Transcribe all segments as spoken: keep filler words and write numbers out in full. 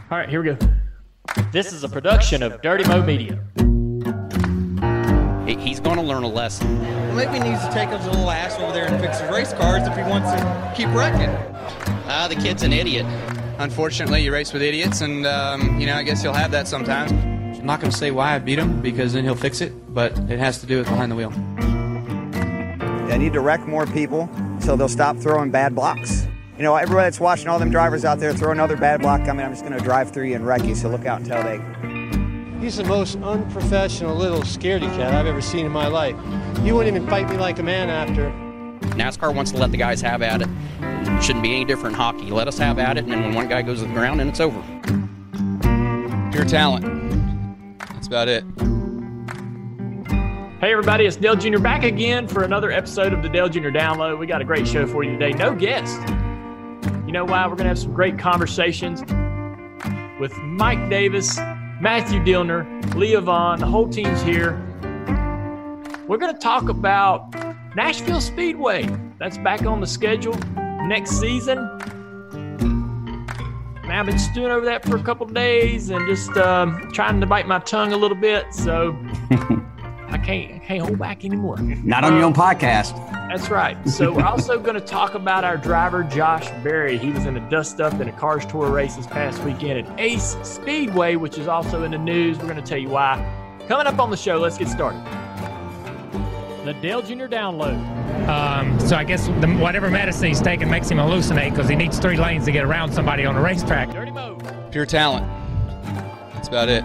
All right, here we go. This is a production of Dirty Mo Media. He's going to learn a lesson. Well, maybe he needs to take his little ass over there and fix his race cars if he wants to keep wrecking. Ah, the kid's an idiot. Unfortunately, you race with idiots, and, um, you know, I guess he'll have that sometimes. I'm not going to say why I beat him, because then he'll fix it, but it has to do with behind the wheel. I need to wreck more people so they'll stop throwing bad blocks. You know, everybody that's watching, all them drivers out there, throw another bad block, I mean, I'm just going to drive through you and wreck you, so look out until they... He's the most unprofessional little scaredy cat I've ever seen in my life. He wouldn't even fight me like a man after. NASCAR wants to let the guys have at it. It shouldn't be any different in hockey. Let us have at it, and then when one guy goes to the ground, then it's over. Pure talent. That's about it. Hey everybody, it's Dale Junior back again for another episode of the Dale Junior Download. We got a great show for you today. No guest. You know why? We're going to have some great conversations with Mike Davis, Matthew Dillner, Leah Vaughn. The whole team's here. We're going to talk about Nashville Speedway. That's back on the schedule next season. Now, I've been stewing over that for a couple of days and just um, trying to bite my tongue a little bit, so I can't I can't hold back anymore. Not on um, your own podcast. That's right. So we're also going to talk about our driver, Josh Berry. He was in a dust-up in a Cars Tour race this past weekend at Ace Speedway, which is also in the news. We're going to tell you why. Coming up on the show, let's get started. The Dale Junior Download. Um, so I guess the, whatever medicine he's taking makes him hallucinate because he needs three lanes to get around somebody on a racetrack. Dirty Mo. Pure talent. That's about it.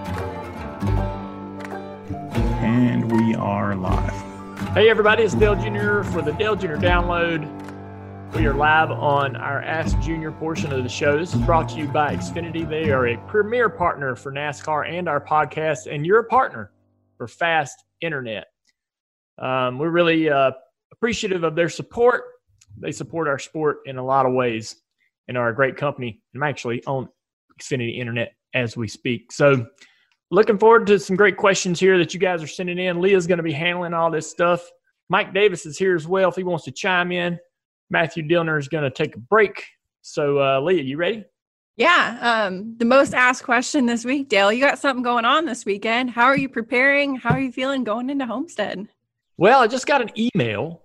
And we are live. Hey everybody, it's Dale Junior for the Dale Junior Download. We are live on our Ask Junior portion of the show. This is brought to you by Xfinity. They are a premier partner for NASCAR and our podcast, and you're a partner for fast internet. Um, we're really uh, appreciative of their support. They support our sport in a lot of ways and are a great company. I'm actually on Xfinity Internet as we speak. So looking forward to some great questions here that you guys are sending in. Leah's going to be handling all this stuff. Mike Davis is here as well if he wants to chime in. Matthew Dillner is going to take a break. So, uh, Leah, you ready? Yeah. Um, the most asked question this week, Dale, you got something going on this weekend. How are you preparing? How are you feeling going into Homestead? Well, I just got an email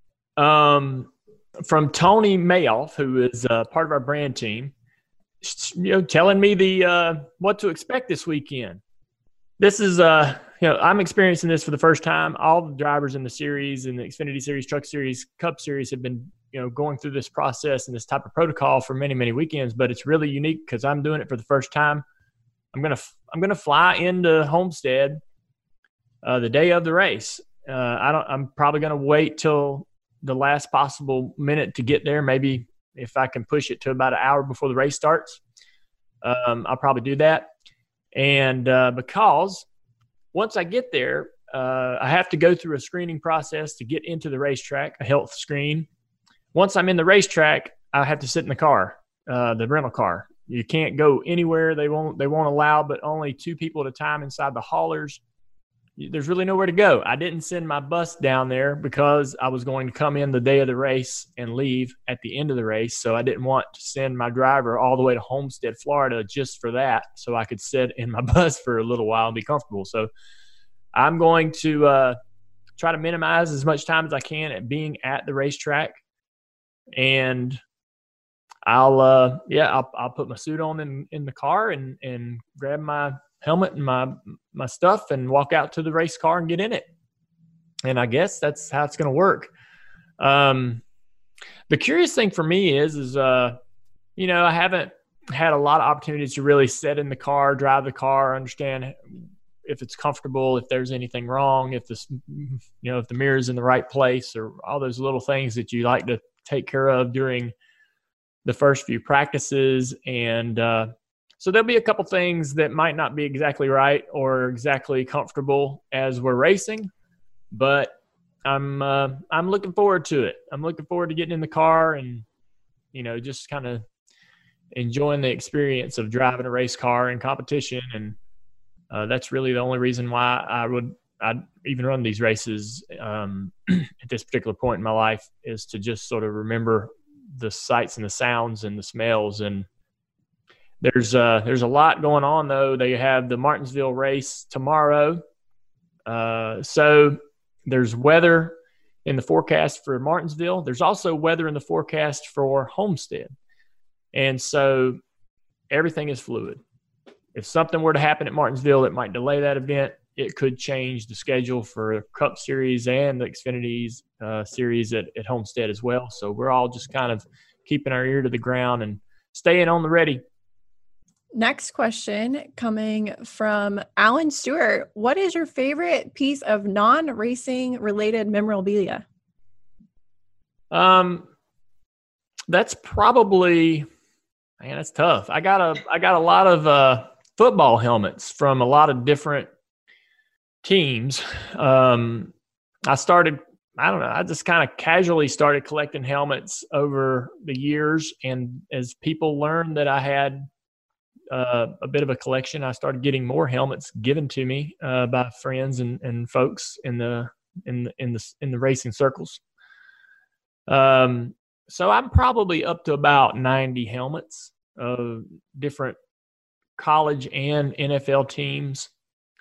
um, from Tony Mayoff, who is uh, part of our brand team, you know, telling me the uh, what to expect this weekend. This is, uh, you know, I'm experiencing this for the first time. All the drivers in the series, in the Xfinity Series, Truck Series, Cup Series have been, you know, going through this process and this type of protocol for many, many weekends. But it's really unique because I'm doing it for the first time. I'm gonna, I'm gonna fly into Homestead uh, the day of the race. Uh, I don't. I'm probably gonna wait till the last possible minute to get there. Maybe if I can push it to about an hour before the race starts, um, I'll probably do that. And uh, because once I get there, uh, I have to go through a screening process to get into the racetrack, a health screen. Once I'm in the racetrack, I have to sit in the car, uh, the rental car. You can't go anywhere. They won't. They won't allow, but only two people at a time inside the haulers. There's really nowhere to go. I didn't send my bus down there because I was going to come in the day of the race and leave at the end of the race. So I didn't want to send my driver all the way to Homestead, Florida, just for that, so I could sit in my bus for a little while and be comfortable. So I'm going to uh, try to minimize as much time as I can at being at the racetrack. And I'll, uh, yeah, I'll, I'll put my suit on in, in the car and, and grab my helmet and my my stuff and walk out to the race car and get in it. And I guess that's how it's going to work. Um, the curious thing for me is, is uh, you know, I haven't had a lot of opportunities to really sit in the car, drive the car, understand if it's comfortable, if there's anything wrong, if this, you know, if the mirror's in the right place, or all those little things that you like to take care of during the first few practices. And, uh, So there'll be a couple things that might not be exactly right or exactly comfortable as we're racing, but I'm uh, I'm looking forward to it. I'm looking forward to getting in the car and, you know, just kind of enjoying the experience of driving a race car in competition. And uh, that's really the only reason why I would I'd even run these races um, at this particular point in my life, is to just sort of remember the sights and the sounds and the smells and There's uh, there's a lot going on, though. They have the Martinsville race tomorrow. Uh, so there's weather in the forecast for Martinsville. There's also weather in the forecast for Homestead. And so everything is fluid. If something were to happen at Martinsville that might delay that event, it could change the schedule for Cup Series and the Xfinity's uh, series at, at Homestead as well. So we're all just kind of keeping our ear to the ground and staying on the ready. Next question coming from Alan Stewart. What is your favorite piece of non-racing related memorabilia? Um, that's probably, man, that's tough. I got a, I got a lot of uh, football helmets from a lot of different teams. Um, I started, I don't know, I just kind of casually started collecting helmets over the years. And as people learned that I had Uh, a bit of a collection, I started getting more helmets given to me uh, by friends and, and folks in the in the in the in the racing circles. Um, so I'm probably up to about ninety helmets of different college and N F L teams.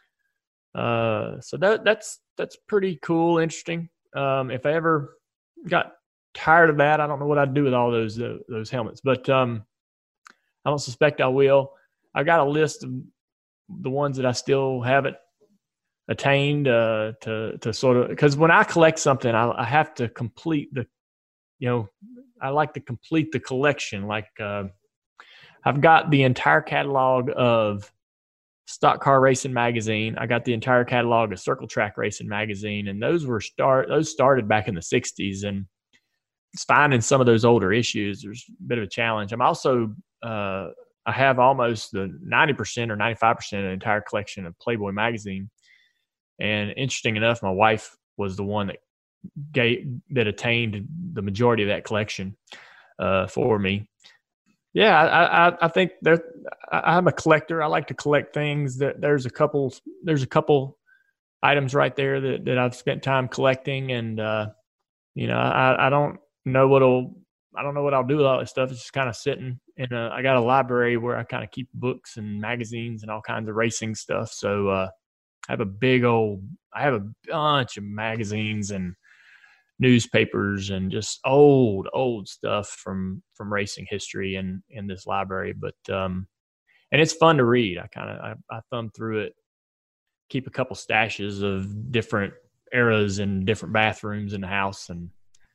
Uh, so that that's that's pretty cool, interesting. Um, if I ever got tired of that, I don't know what I'd do with all those uh, those helmets, but um, I don't suspect I will. I got a list of the ones that I still haven't attained uh, to to sort of, because when I collect something, I, I have to complete the, you know, I like to complete the collection. Like uh, I've got the entire catalog of Stock Car Racing magazine. I got the entire catalog of Circle Track Racing magazine, and those were start those started back in the sixties, and it's finding some of those older issues. There's a bit of a challenge. I'm also uh, I have almost the ninety percent or ninety-five percent of the entire collection of Playboy magazine. And interesting enough, my wife was the one that gave, that attained the majority of that collection uh, for me. Yeah, I, I, I think that I'm a collector. I like to collect things. That there's a couple, there's a couple items right there that, that I've spent time collecting, and uh, you know, I, I don't know what'll, I don't know what I'll do with all this stuff. It's just kind of sitting in a, I got a library where I kind of keep books and magazines and all kinds of racing stuff. So uh, I have a big old, I have a bunch of magazines and newspapers and just old, old stuff from, from racing history in, in this library. But, um, and it's fun to read. I kind of, I, I thumb through it, keep a couple stashes of different eras and different bathrooms in the house, and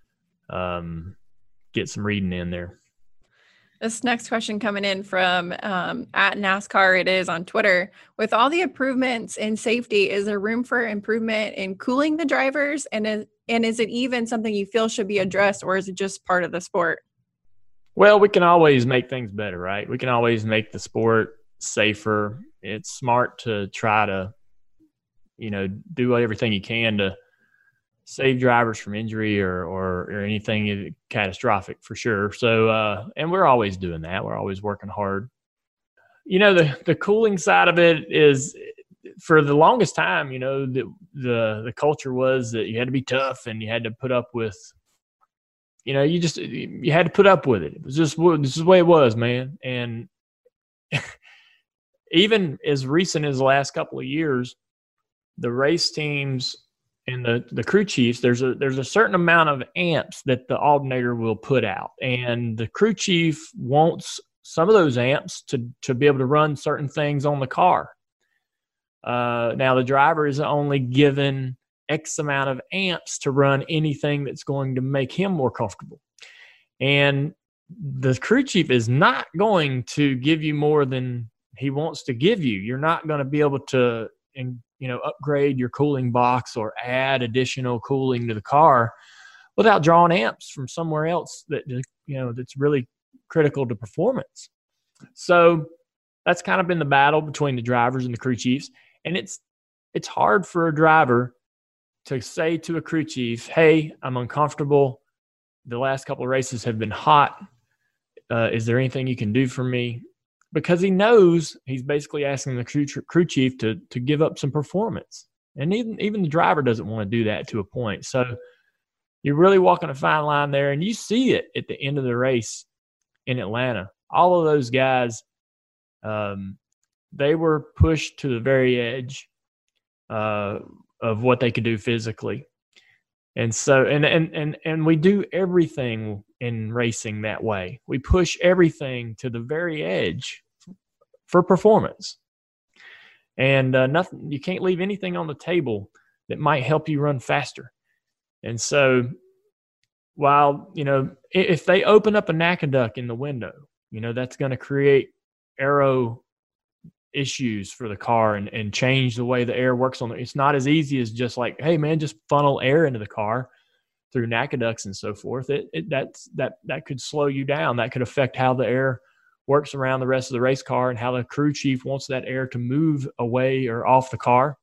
um, get some reading in there. This next question coming in from um, at NASCAR It Is on Twitter. With all the improvements in safety, is there room for improvement in cooling the drivers? And is, and is it even something you feel should be addressed, or is it just part of the sport? Well, we can always make things better, right? We can always make the sport safer. It's smart to try to, you know, do everything you can to save drivers from injury or, or, or anything catastrophic, for sure. So, uh, and we're always doing that. We're always working hard. You know, the, the cooling side of it is, for the longest time, you know, the, the, the culture was that you had to be tough and you had to put up with, you know, you just, you had to put up with it. It was just, this is the way it was, man. And even as recent as the last couple of years, the race teams and the, the crew chiefs, there's a there's a certain amount of amps that the alternator will put out. And the crew chief wants some of those amps to, to be able to run certain things on the car. Uh, now, the driver is only given X amount of amps to run anything that's going to make him more comfortable. And the crew chief is not going to give you more than he wants to give you. You're not going to be able to and you know, upgrade your cooling box or add additional cooling to the car without drawing amps from somewhere else that, you know, that's really critical to performance. So that's kind of been the battle between the drivers and the crew chiefs. And it's, it's hard for a driver to say to a crew chief, hey, I'm uncomfortable. The last couple of races have been hot. Uh, is there anything you can do for me? Because he knows he's basically asking the crew, crew chief to to give up some performance. And even, even the driver doesn't want to do that to a point. So you're really walking a fine line there. And you see it at the end of the race in Atlanta. All of those guys Um, they were pushed to the very edge uh, of what they could do physically. And so, and, and, and, and we do everything in racing that way. We push everything to the very edge for performance. And uh, nothing, you can't leave anything on the table that might help you run faster. And so while, you know, if they open up a NACADUC in the window, you know, that's going to create aero issues for the car and, and change the way the air works on it. It's not as easy as just like, hey man, just funnel air into the car through NACADUCs and so forth. It, it that's that that could slow you down. That could affect how the air works around the rest of the race car and how the crew chief wants that air to move away or off the car.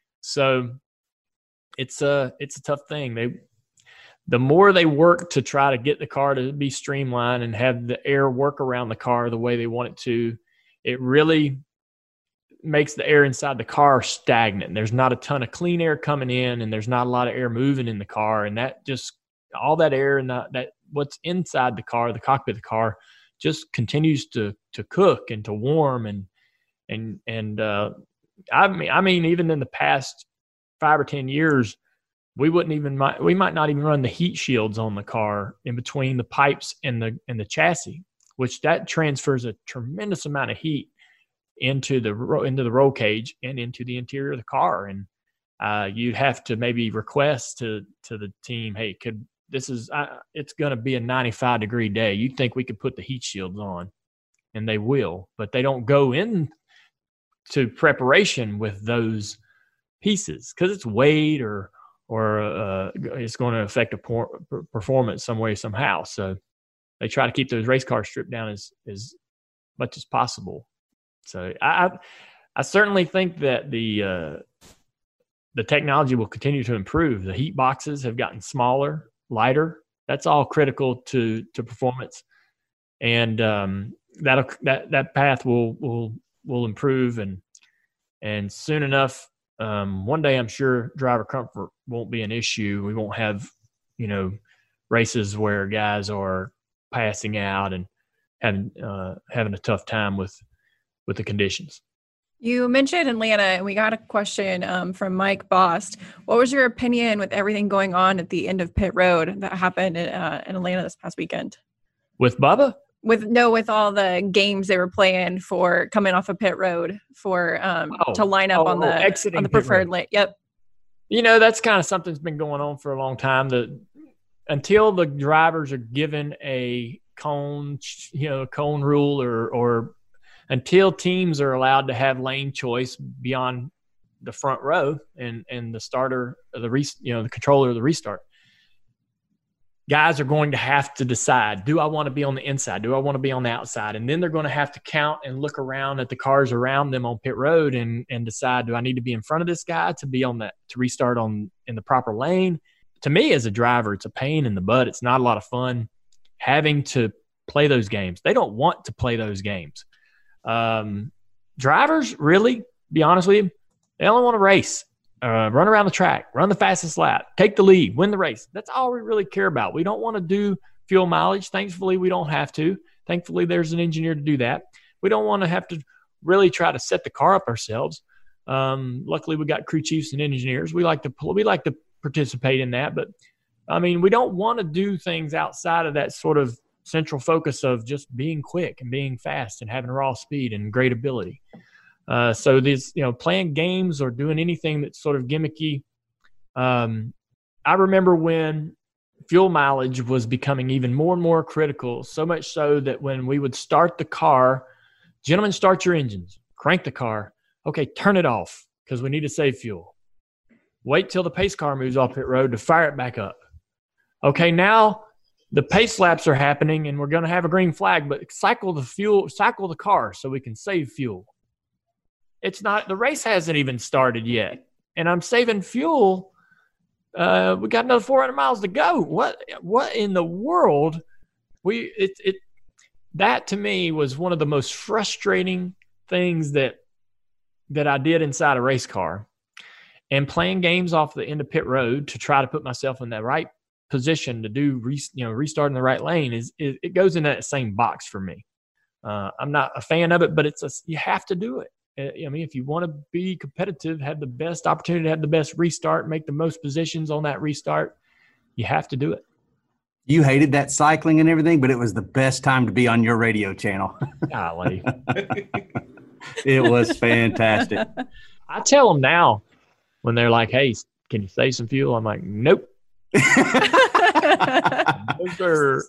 So it's a it's a tough thing. They the more they work to try to get the car to be streamlined and have the air work around the car the way they want it to, it really makes the air inside the car stagnant. There's not a ton of clean air coming in, and there's not a lot of air moving in the car. And that just, all that air and that, that what's inside the car, the cockpit of the car, just continues to to cook and to warm. And and and uh, I mean, I mean, even in the past five or ten years, we wouldn't even we might not even run the heat shields on the car in between the pipes and the and the chassis, which that transfers a tremendous amount of heat into the into the roll cage and into the interior of the car. And uh, you'd have to maybe request to to the team, hey, could this is uh, it's going to be a ninety-five degree day. You'd think we could put the heat shields on, and they will, but they don't go in to preparation with those pieces because it's weight or or uh, it's going to affect a por- performance some way somehow. So they try to keep those race cars stripped down as as much as possible. So I, I certainly think that the uh, the technology will continue to improve. The heat boxes have gotten smaller, lighter. That's all critical to to performance, and um, that'll that that path will will will improve. And and soon enough, um, one day I'm sure driver comfort won't be an issue. We won't have you know races where guys are passing out and having uh, having a tough time with. with the conditions. You mentioned Atlanta, and we got a question um, from Mike Bost. What was your opinion with everything going on at the end of pit road that happened in, uh, in Atlanta this past weekend? With Bubba? With no, with all the games they were playing for coming off of pit road for um, oh, to line up oh, on the oh, on the preferred lane. Yep. You know, that's kind of something that's been going on for a long time. That until the drivers are given a cone, you know, cone rule or or until teams are allowed to have lane choice beyond the front row and, and the starter, the re, you know, the controller of the restart, guys are going to have to decide, do I want to be on the inside? Do I want to be on the outside? And then they're going to have to count and look around at the cars around them on pit road and, and decide, do I need to be in front of this guy to be on that, to restart on in the proper lane? To me as a driver, it's a pain in the butt. It's not a lot of fun having to play those games. They don't want to play those games. Um, drivers, really, be honest with you, they only want to race, uh, run around the track, run the fastest lap, take the lead, win the race. That's all we really care about. We don't want to do fuel mileage. Thankfully, we don't have to. Thankfully, there's an engineer to do that. We don't want to have to really try to set the car up ourselves. Um, luckily, we got crew chiefs and engineers. We like to we like to participate in that, but I mean, we don't want to do things outside of that sort of central focus of just being quick and being fast and having raw speed and great ability. Uh, so these, you know, playing games or doing anything that's sort of gimmicky. Um, I remember when fuel mileage was becoming even more and more critical, so much so that when we would start the car, gentlemen, start your engines, crank the car. Okay, turn it off because we need to save fuel. Wait till the pace car moves off pit road to fire it back up. Okay, now the pace laps are happening and we're going to have a green flag, but cycle the fuel, cycle the car so we can save fuel. It's not, the race hasn't even started yet. And I'm saving fuel. Uh, we got another four hundred miles to go. What, what in the world? We, it, it, that to me was one of the most frustrating things that, that I did inside a race car, and playing games off the end of pit road to try to put myself in that right position to do, re, you know, restarting the right lane is, is it goes in that same box for me. Uh, I'm not a fan of it, but it's a, you have to do it. I mean, if you want to be competitive, have the best opportunity to have the best restart, make the most positions on that restart, you have to do it. You hated that cycling and everything, but it was the best time to be on your radio channel. Golly. It was fantastic. I tell them now when they're like, hey, can you save some fuel? I'm like, nope. No, sir.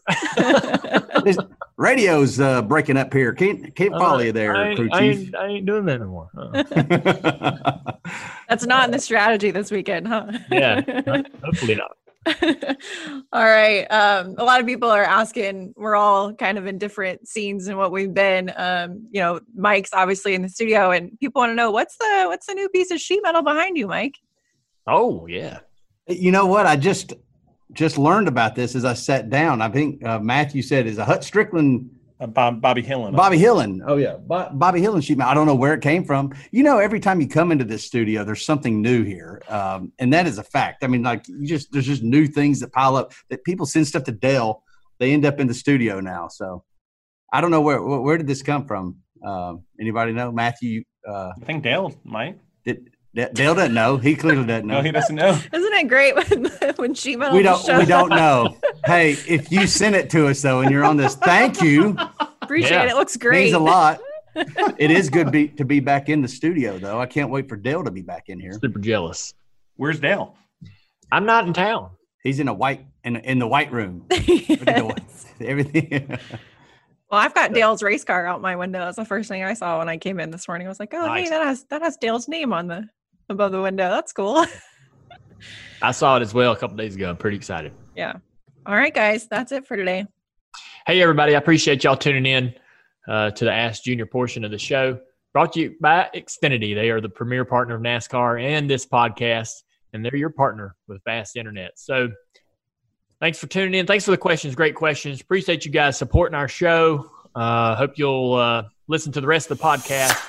Radio's uh, breaking up here. Can't can't follow uh, you there, I crew I chief. Ain't, I ain't doing that anymore. Uh-uh. That's not in the strategy this weekend, huh? Yeah, hopefully not. All right. Um, a lot of people are asking, we're all kind of in different scenes and what we've been. Um, you know, Mike's obviously in the studio, and people want to know what's the what's the new piece of sheet metal behind you, Mike? Oh, yeah. You know what? I just just learned about this as I sat down. I think uh, Matthew said is a Hut Strickland. Uh, Bob, Bobby Hillen. Bobby Hillen. Oh, yeah. Bo- Bobby Hillen sheet metal. I don't know where it came from. You know, every time you come into this studio, there's something new here. Um, and that is a fact. I mean, like, you just there's just new things that pile up that people send stuff to Dale. They end up in the studio now. So I don't know where where, where did this come from? Uh, anybody know? Matthew? Uh, I think Dale might. Did, Dale doesn't know. He clearly doesn't know. No, he doesn't know. Isn't it great when when sheet metal we don't shows we don't up? know. Hey, if you send it to us though, and you're on this, thank you. Appreciate Yeah. it. It looks great. Means a lot. It is good be, to be back in the studio though. I can't wait for Dale to be back in here. Super jealous. Where's Dale? I'm not in town. He's in a white in in the white room. Yes. Everything. Well, I've got Dale's race car out my window. That's the first thing I saw when I came in this morning. I was like, oh, Nice. hey, that has that has Dale's name on the above the window. That's cool. I saw it as well a couple days ago. I'm pretty excited. Yeah. All right, guys. That's it for today. Hey, everybody. I appreciate y'all tuning in uh, to the Ask Junior portion of the show. Brought to you by Xfinity. They are the premier partner of NASCAR and this podcast, and they're your partner with Fast Internet. So thanks for tuning in. Thanks for the questions. Great questions. Appreciate you guys supporting our show. Uh, hope you'll uh, listen to the rest of the podcast.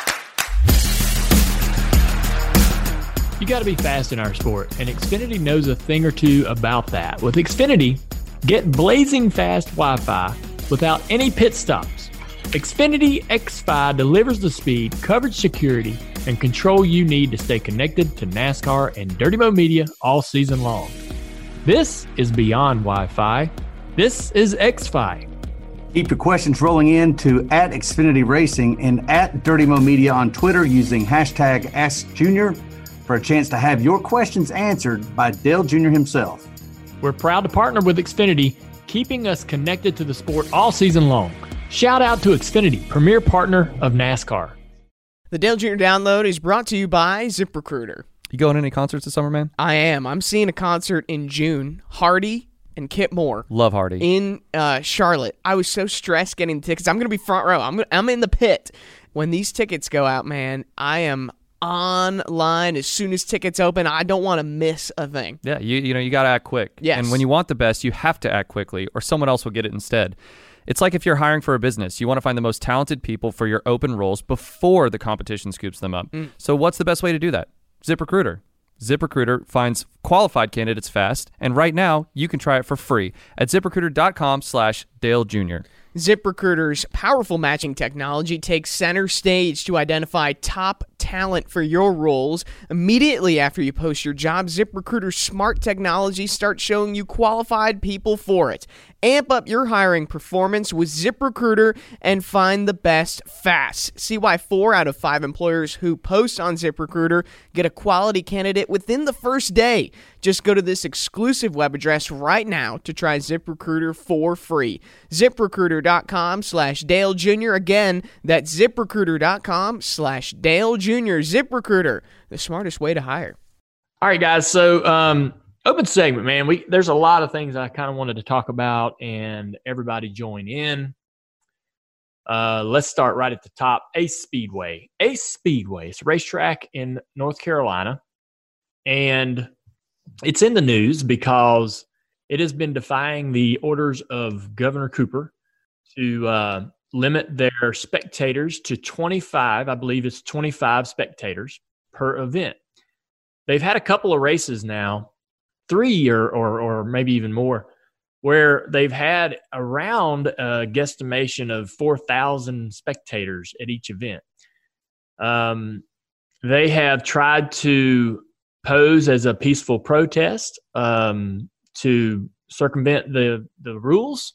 You got to be fast in our sport, and Xfinity knows a thing or two about that. With Xfinity, get blazing fast Wi-Fi without any pit stops. Xfinity X five delivers the speed, coverage, security, and control you need to stay connected to NASCAR and Dirty Mo Media all season long. This is beyond Wi-Fi. This is X-Fi. Keep your questions rolling in to at Xfinity Racing and at Dirty Mo Media on Twitter using hashtag AskJunior for a chance to have your questions answered by Dale Junior himself. We're proud to partner with Xfinity, keeping us connected to the sport all season long. Shout out to Xfinity, premier partner of NASCAR. The Dale Junior Download is brought to you by ZipRecruiter. You going to any concerts this summer, man? I am. I'm seeing a concert in June. Hardy and Kip Moore. Love Hardy. In uh, Charlotte. I was so stressed getting the tickets. I'm going to be front row. I'm, I'm in the pit. When these tickets go out, man, I am online as soon as tickets open. I don't want to miss a thing. Yeah, you you know, you got to act quick. Yes. And when you want the best, you have to act quickly or someone else will get it instead. It's like if you're hiring for a business, you want to find the most talented people for your open roles before the competition scoops them up. Mm. So what's the best way to do that? ZipRecruiter. ZipRecruiter finds qualified candidates fast, and right now you can try it for free at ZipRecruiter.com slash Dale Junior. ZipRecruiter's powerful matching technology takes center stage to identify top talent for your roles. Immediately after you post your job, ZipRecruiter's smart technology starts showing you qualified people for it. Amp up your hiring performance with ZipRecruiter and find the best fast. See why four out of five employers who post on ZipRecruiter get a quality candidate within the first day. Just go to this exclusive web address right now to try ZipRecruiter for free. ZipRecruiter.com slash Dale Junior. Again, that's ZipRecruiter.com slash Dale Junior. ZipRecruiter, the smartest way to hire. All right, guys. So, um, open segment, man. We there's a lot of things I kind of wanted to talk about, and everybody join in. Uh, let's start right at the top. Ace Speedway. Ace Speedway. It's a racetrack in North Carolina, and it's in the news because it has been defying the orders of Governor Cooper to uh, limit their spectators to twenty-five. I believe it's twenty-five spectators per event. They've had a couple of races now, three or or, or maybe even more, where they've had around a guesstimation of four thousand spectators at each event. Um, they have tried to pose as a peaceful protest um, to circumvent the, the rules.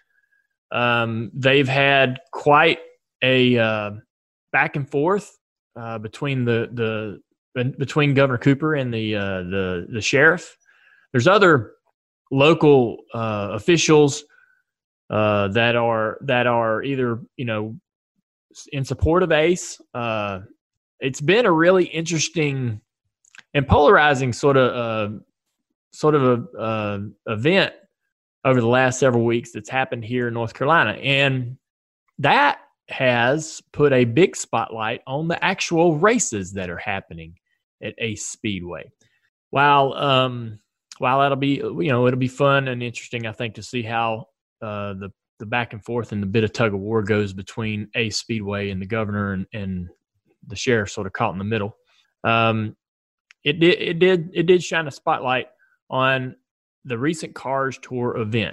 Um, they've had quite a uh, back and forth uh, between the, the between Governor Cooper and the uh, the the sheriff. There's other local uh, officials uh, that are that are either you know in support of Ace. Uh, it's been a really interesting and polarizing sort of uh, sort of a uh, event over the last several weeks that's happened here in North Carolina, and that has put a big spotlight on the actual races that are happening at Ace Speedway. While um, while that'll be you know it'll be fun and interesting, I think, to see how uh, the the back and forth and the bit of tug of war goes between Ace Speedway and the governor and, and the sheriff, sort of caught in the middle. Um, it did it did it did shine a spotlight on the recent Cars Tour event,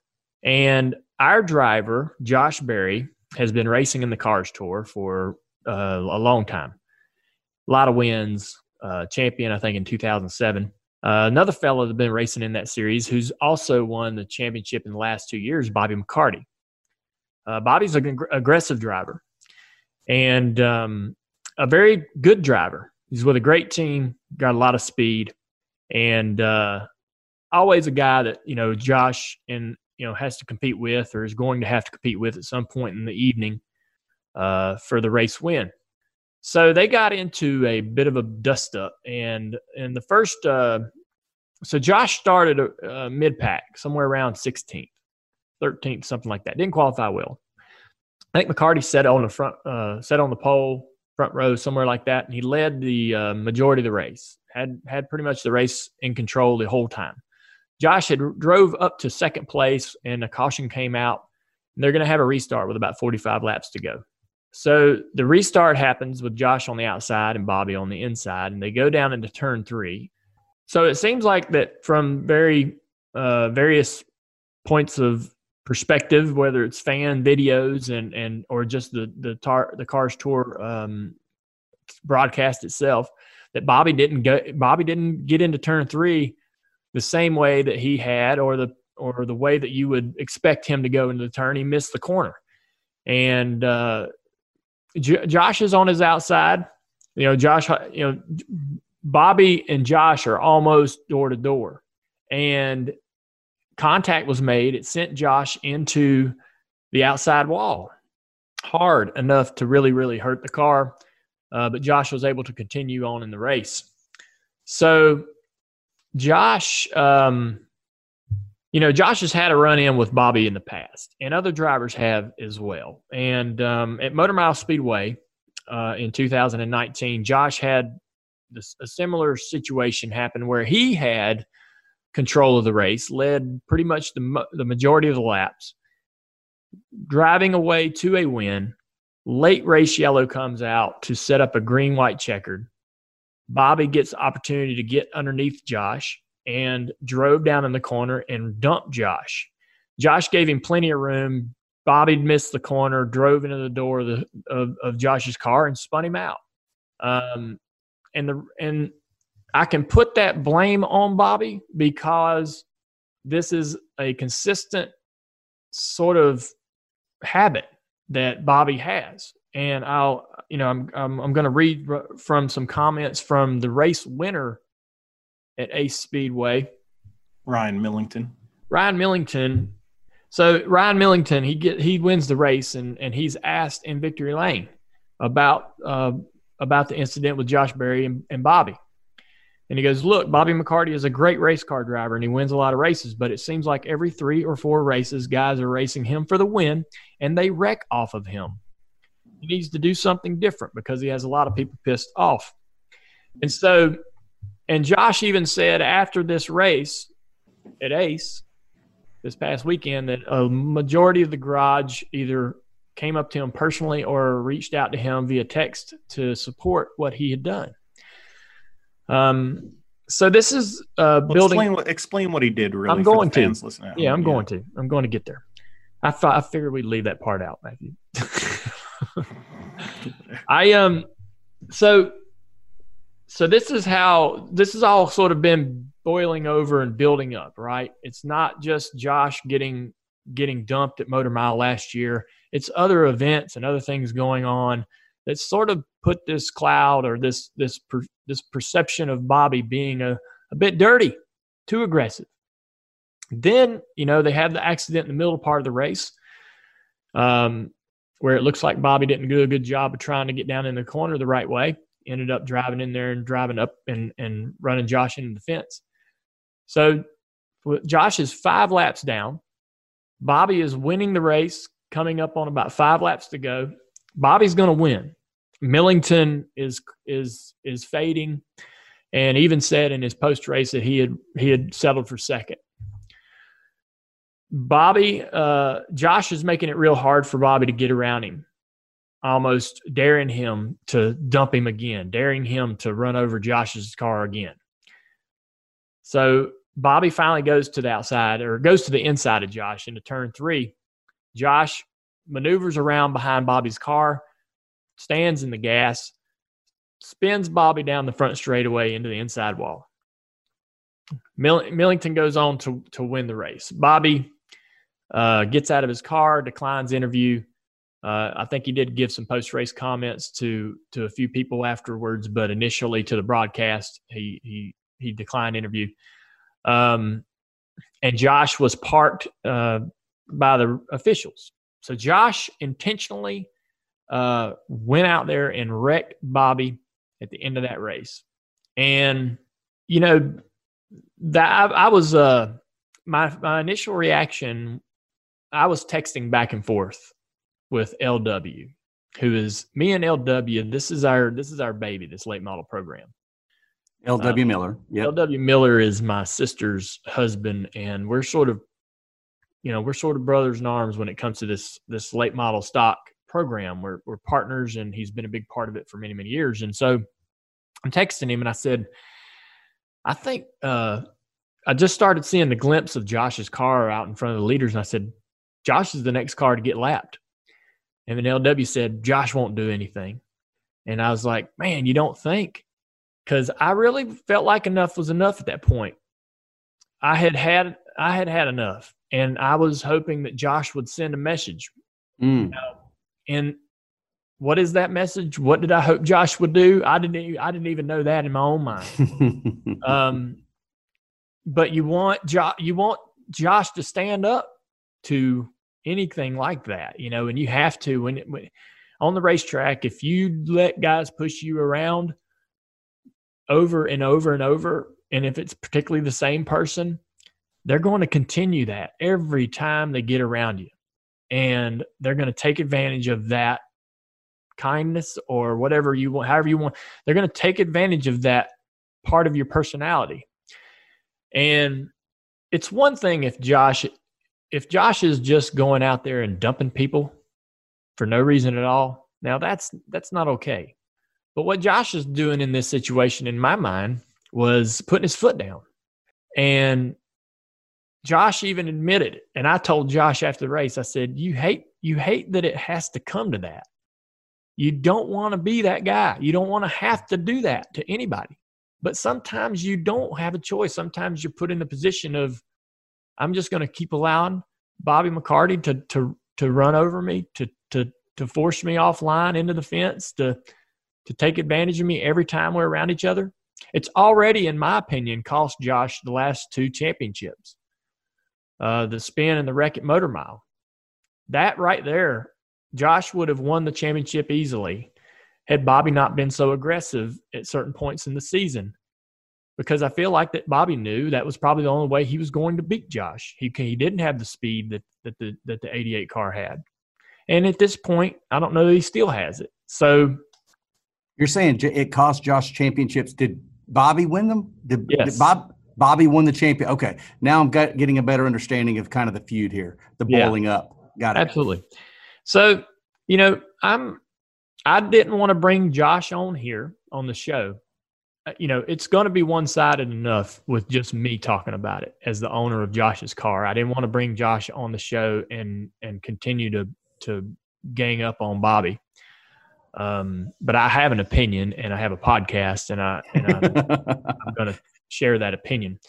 and our driver Josh Berry has been racing in the Cars Tour for uh, a long time. A lot of wins, uh, champion I think in two thousand seven. Uh, another fellow that's been racing in that series who's also won the championship in the last two years, Bobby McCarty. Uh, Bobby's an ag- aggressive driver and um, a very good driver. He's with a great team, got a lot of speed, and uh, always a guy that, you know, Josh and, you know, has to compete with or is going to have to compete with at some point in the evening uh, for the race win. So they got into a bit of a dust-up, and in the first uh, – so Josh started a, a mid-pack, somewhere around sixteenth, thirteenth, something like that. Didn't qualify well. I think McCarty sat on the front, uh, sat on the pole, front row, somewhere like that, and he led the uh, majority of the race, had had pretty much the race in control the whole time. Josh had drove up to second place, and a caution came out, and they're going to have a restart with about forty-five laps to go. So the restart happens with Josh on the outside and Bobby on the inside, and they go down into turn three. So it seems like that from very uh, various points of perspective, whether it's fan videos and and or just the the tar, the Cars Tour um, broadcast itself, that Bobby didn't go. Bobby didn't get into turn three the same way that he had, or the or the way that you would expect him to go into the turn. He missed the corner, and uh, J- Josh is on his outside. You know, Josh. You know, Bobby and Josh are almost door to door, and contact was made. It sent Josh into the outside wall, hard enough to really, really hurt the car. Uh, but Josh was able to continue on in the race. So Josh, um, you know, Josh has had a run-in with Bobby in the past, and other drivers have as well. And um, at Motor Mile Speedway uh, in two thousand nineteen, Josh had this, a similar situation happen where he had control of the race, led pretty much the, the majority of the laps, driving away to a win. Late race yellow comes out to set up a green-white checkered. Bobby gets the opportunity to get underneath Josh and drove down in the corner and dumped Josh. Josh gave him plenty of room. Bobby missed the corner, drove into the door of, the, of, of Josh's car and spun him out. Um, and the and I can put that blame on Bobby because this is a consistent sort of habit that Bobby has. And I'll, you know, I'm I'm, I'm going to read from some comments from the race winner at Ace Speedway, Ryan Millington. Ryan Millington. So Ryan Millington, he get he wins the race, and and he's asked in Victory Lane about uh, about the incident with Josh Berry and, and Bobby. And he goes, look, Bobby McCarty is a great race car driver, and he wins a lot of races, but it seems like every three or four races, guys are racing him for the win, and they wreck off of him. He needs to do something different because he has a lot of people pissed off. And so, and Josh even said after this race at Ace this past weekend that a majority of the garage either came up to him personally or reached out to him via text to support what he had done. Um, so this is uh, well, building. Explain what, explain what he did. Really, I'm for going the fans to. listening at Yeah, home. I'm going to. I'm going to get there. I thought I figured we'd leave that part out, Matthew. I um. So. So this is how this has all sort of been boiling over and building up, right? It's not just Josh getting getting dumped at Motor Mile last year. It's other events and other things going on that sort of put this cloud or this this per, this perception of Bobby being a, a bit dirty, too aggressive. Then, you know, they had the accident in the middle part of the race, um, where it looks like Bobby didn't do a good job of trying to get down in the corner the right way. Ended up driving in there and driving up and, and running Josh into the fence. So Josh is five laps down. Bobby is winning the race, coming up on about five laps to go. Bobby's going to win. Millington is is is fading, and even said in his post race that he had he had settled for second. Bobby, uh, Josh is making it real hard for Bobby to get around him. Almost daring him to dump him again, daring him to run over Josh's car again. So Bobby finally goes to the outside or goes to the inside of Josh into turn three. Josh maneuvers around behind Bobby's car, stands in the gas, spins Bobby down the front straightaway into the inside wall. Mill- Millington goes on to, to win the race. Bobby uh, gets out of his car, declines interview. Uh, I think he did give some post-race comments to to a few people afterwards, but initially to the broadcast, he he he declined interview. Um, and Josh was parked uh, by the officials. So Josh intentionally uh, went out there and wrecked Bobby at the end of that race. And you know that I, I was uh, my my initial reaction. I was texting back and forth with L W, who is me and L W. This is our this is our baby, this late model program. L W um, Miller. Yep. L W Miller is my sister's husband, and we're sort of, you know, we're sort of brothers in arms when it comes to this this late model stock program. We're we're partners, and he's been a big part of it for many many years. And so I'm texting him, and I said, I think uh, I just started seeing the glimpse of Josh's car out in front of the leaders, and I said, Josh is the next car to get lapped. And then L W said, Josh won't do anything. And I was like, man, you don't think? Because I really felt like enough was enough at that point. I had had I had had enough. And I was hoping that Josh would send a message. Mm. You know? And what is that message? What did I hope Josh would do? I didn't even, I didn't even know that in my own mind. um, but you want jo- you want Josh to stand up to anything like that, you know, and you have to when, it, when on the racetrack, if you let guys push you around over and over and over, and if it's particularly the same person, they're going to continue that every time they get around you, and they're going to take advantage of that kindness or whatever you want, however you want. They're going to take advantage of that part of your personality. And it's one thing if Josh If Josh is just going out there and dumping people for no reason at all, now that's that's not okay. But what Josh is doing in this situation, in my mind, was putting his foot down. And Josh even admitted it. And I told Josh after the race, I said, you hate you hate that it has to come to that. You don't want to be that guy. You don't want to have to do that to anybody. But sometimes you don't have a choice. Sometimes you're put in the position of, I'm just going to keep allowing Bobby McCarty to to to run over me, to to to force me offline into the fence, to to take advantage of me every time we're around each other. It's already, in my opinion, cost Josh the last two championships, uh, the spin and the wreck at Motor Mile. That right there, Josh would have won the championship easily had Bobby not been so aggressive at certain points in the season. Because I feel like that Bobby knew that was probably the only way he was going to beat Josh. He he didn't have the speed that that the that the eighty-eight car had, and at this point, I don't know that he still has it. So, you're saying it cost Josh championships? Did Bobby win them? Did, yes. did Bob Bobby won the champion? Okay, now I'm got, getting a better understanding of kind of the feud here, the boiling yeah. up. Got it. Absolutely. So, you know, I'm I didn't want to bring Josh on here on the show. you know, it's going to be one-sided enough with just me talking about it as the owner of Josh's car. I didn't want to bring Josh on the show and and continue to to gang up on Bobby. Um, but I have an opinion, and I have a podcast, and I and I'm, I'm going to share that opinion.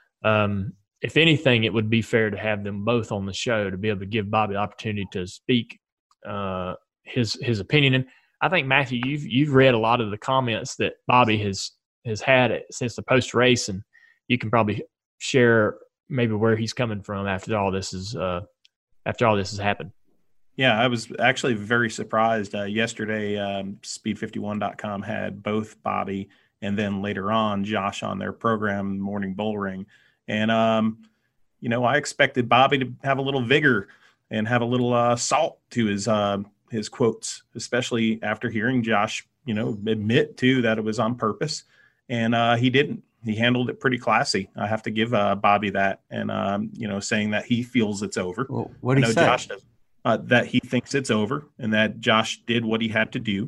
Um, if anything, it would be fair to have them both on the show to be able to give Bobby the opportunity to speak uh, his his opinion. And I think, Matthew, you've you've read a lot of the comments that Bobby has has had since the post race, and you can probably share maybe where he's coming from after all this is uh, after all this has happened. Yeah, I was actually very surprised. Uh, yesterday, um, speed fifty-one dot com had both Bobby and then later on Josh on their program, Morning Bull Ring. And, um, you know, I expected Bobby to have a little vigor and have a little uh, salt to his uh, his quotes, especially after hearing Josh, you know, admit, too, that it was on purpose. And uh, he didn't. He handled it pretty classy. I have to give uh, Bobby that. And, um, you know, saying that he feels it's over. Well, what did he say? Josh doesn't. Uh, that he thinks it's over and that Josh did what he had to do,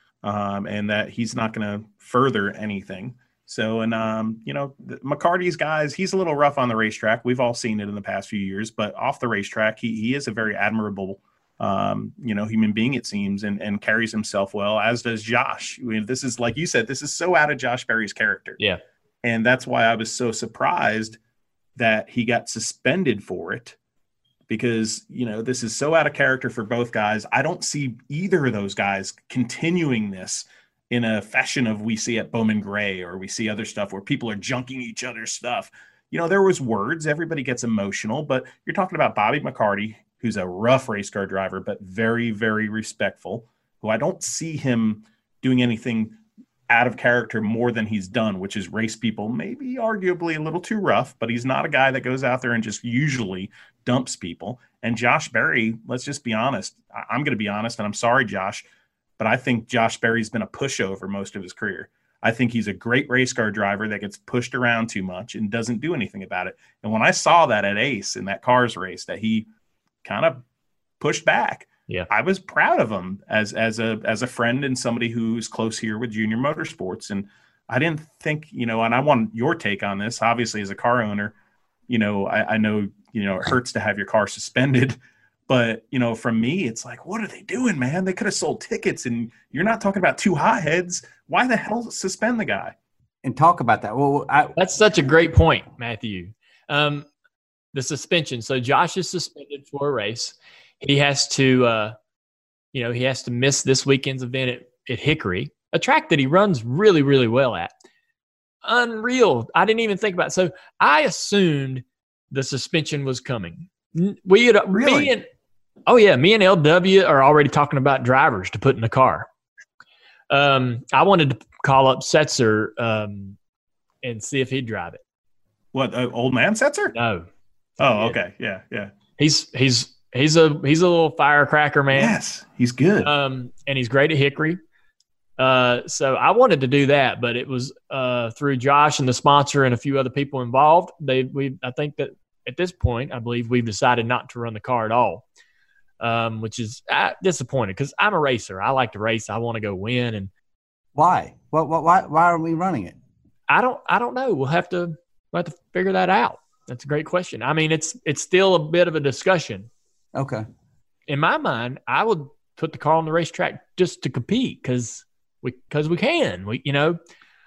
um, and that he's not going to further anything. So, and, um, you know, McCarty's guys, he's a little rough on the racetrack. We've all seen it in the past few years, but off the racetrack, he he is a very admirable, um, you know, human being, it seems, and, and carries himself well, as does Josh. I mean, this is, like you said, this is so out of Josh Berry's character. Yeah. And that's why I was so surprised that he got suspended for it. Because, you know, this is so out of character for both guys. I don't see either of those guys continuing this in a fashion of we see at Bowman Gray or we see other stuff where people are junking each other's stuff. You know, there was words. Everybody gets emotional. But you're talking about Bobby McCarty, who's a rough race car driver, but very, very respectful, who I don't see him doing anything out of character more than he's done, which is race people, maybe arguably a little too rough, but he's not a guy that goes out there and just usually dumps people. And Josh Berry, let's just be honest. I'm going to be honest, and I'm sorry, Josh, but I think Josh Berry's been a pushover most of his career. I think he's a great race car driver that gets pushed around too much and doesn't do anything about it. And when I saw that at Ace in that Cars race, that he kind of pushed back, yeah, I was proud of him as as a as a friend and somebody who's close here with Junior Motorsports. And I didn't think, you know, and I want your take on this. Obviously, as a car owner, you know, I, I know, you know, it hurts to have your car suspended. But, you know, from me, it's like, what are they doing, man? They could have sold tickets, and you're not talking about two hotheads. Why the hell suspend the guy? And talk about that. Well, I, that's such a great point, Matthew. Um, the suspension. So Josh is suspended for a race. He has to, uh, you know, he has to miss this weekend's event at, at Hickory, a track that he runs really, really well at. Unreal. I didn't even think about it. So I assumed the suspension was coming. We had, really? me and, oh yeah, me and L W are already talking about drivers to put in the car. Um, I wanted to call up Setzer um, and see if he'd drive it. What, uh, old man Setzer? No. Oh, okay. Yeah, yeah. He's he's he's a he's a little firecracker, man. Yes, he's good. Um, and he's great at Hickory. Uh, so I wanted to do that, but it was uh through Josh and the sponsor and a few other people involved. They we I think that at this point, I believe we've decided not to run the car at all, um, which is uh, disappointing because I'm a racer. I like to race. I want to go win. And why? What? What? Why? Why are we running it? I don't. I don't know. We'll have to. We'll have to figure that out. That's a great question. I mean, it's it's still a bit of a discussion. Okay. In my mind, I would put the car on the racetrack just to compete because we because we can. We you know.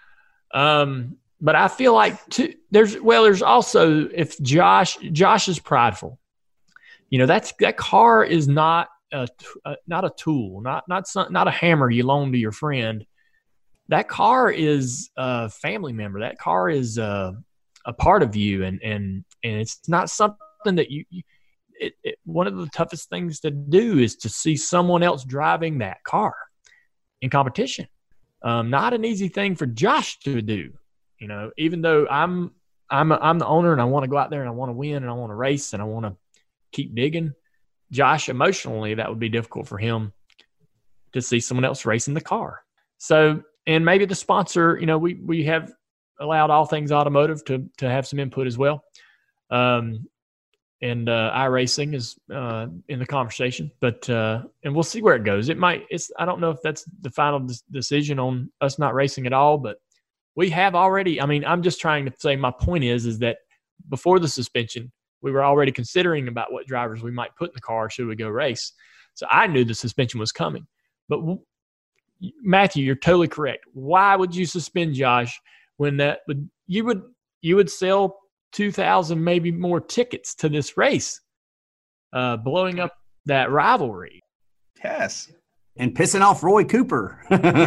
Um. But I feel like too, there's well, there's also if Josh Josh is prideful, you know that's that car is not a, a not a tool, not not some, not a hammer you loan to your friend. That car is a family member. That car is a, a part of you, and and and it's not something that you. you it, it, one of the toughest things to do is to see someone else driving that car in competition. Um, not an easy thing for Josh to do. You know, even though I'm I'm a, I'm the owner and I want to go out there and I want to win and I want to race and I want to keep digging, Josh, emotionally, that would be difficult for him to see someone else racing the car. So, and maybe the sponsor, you know, we we have allowed All Things Automotive to to have some input as well. Um, and uh, iRacing is uh, in the conversation, but uh, and we'll see where it goes. It might. It's I don't know if that's the final des- decision on us not racing at all, but we have already, I mean, I'm just trying to say my point is, is that before the suspension, we were already considering about what drivers we might put in the car should we go race. So I knew the suspension was coming. But Matthew, you're totally correct. Why would you suspend Josh when that would you would you would sell two thousand maybe more tickets to this race, uh, blowing up that rivalry? Yes, and pissing off Roy Cooper.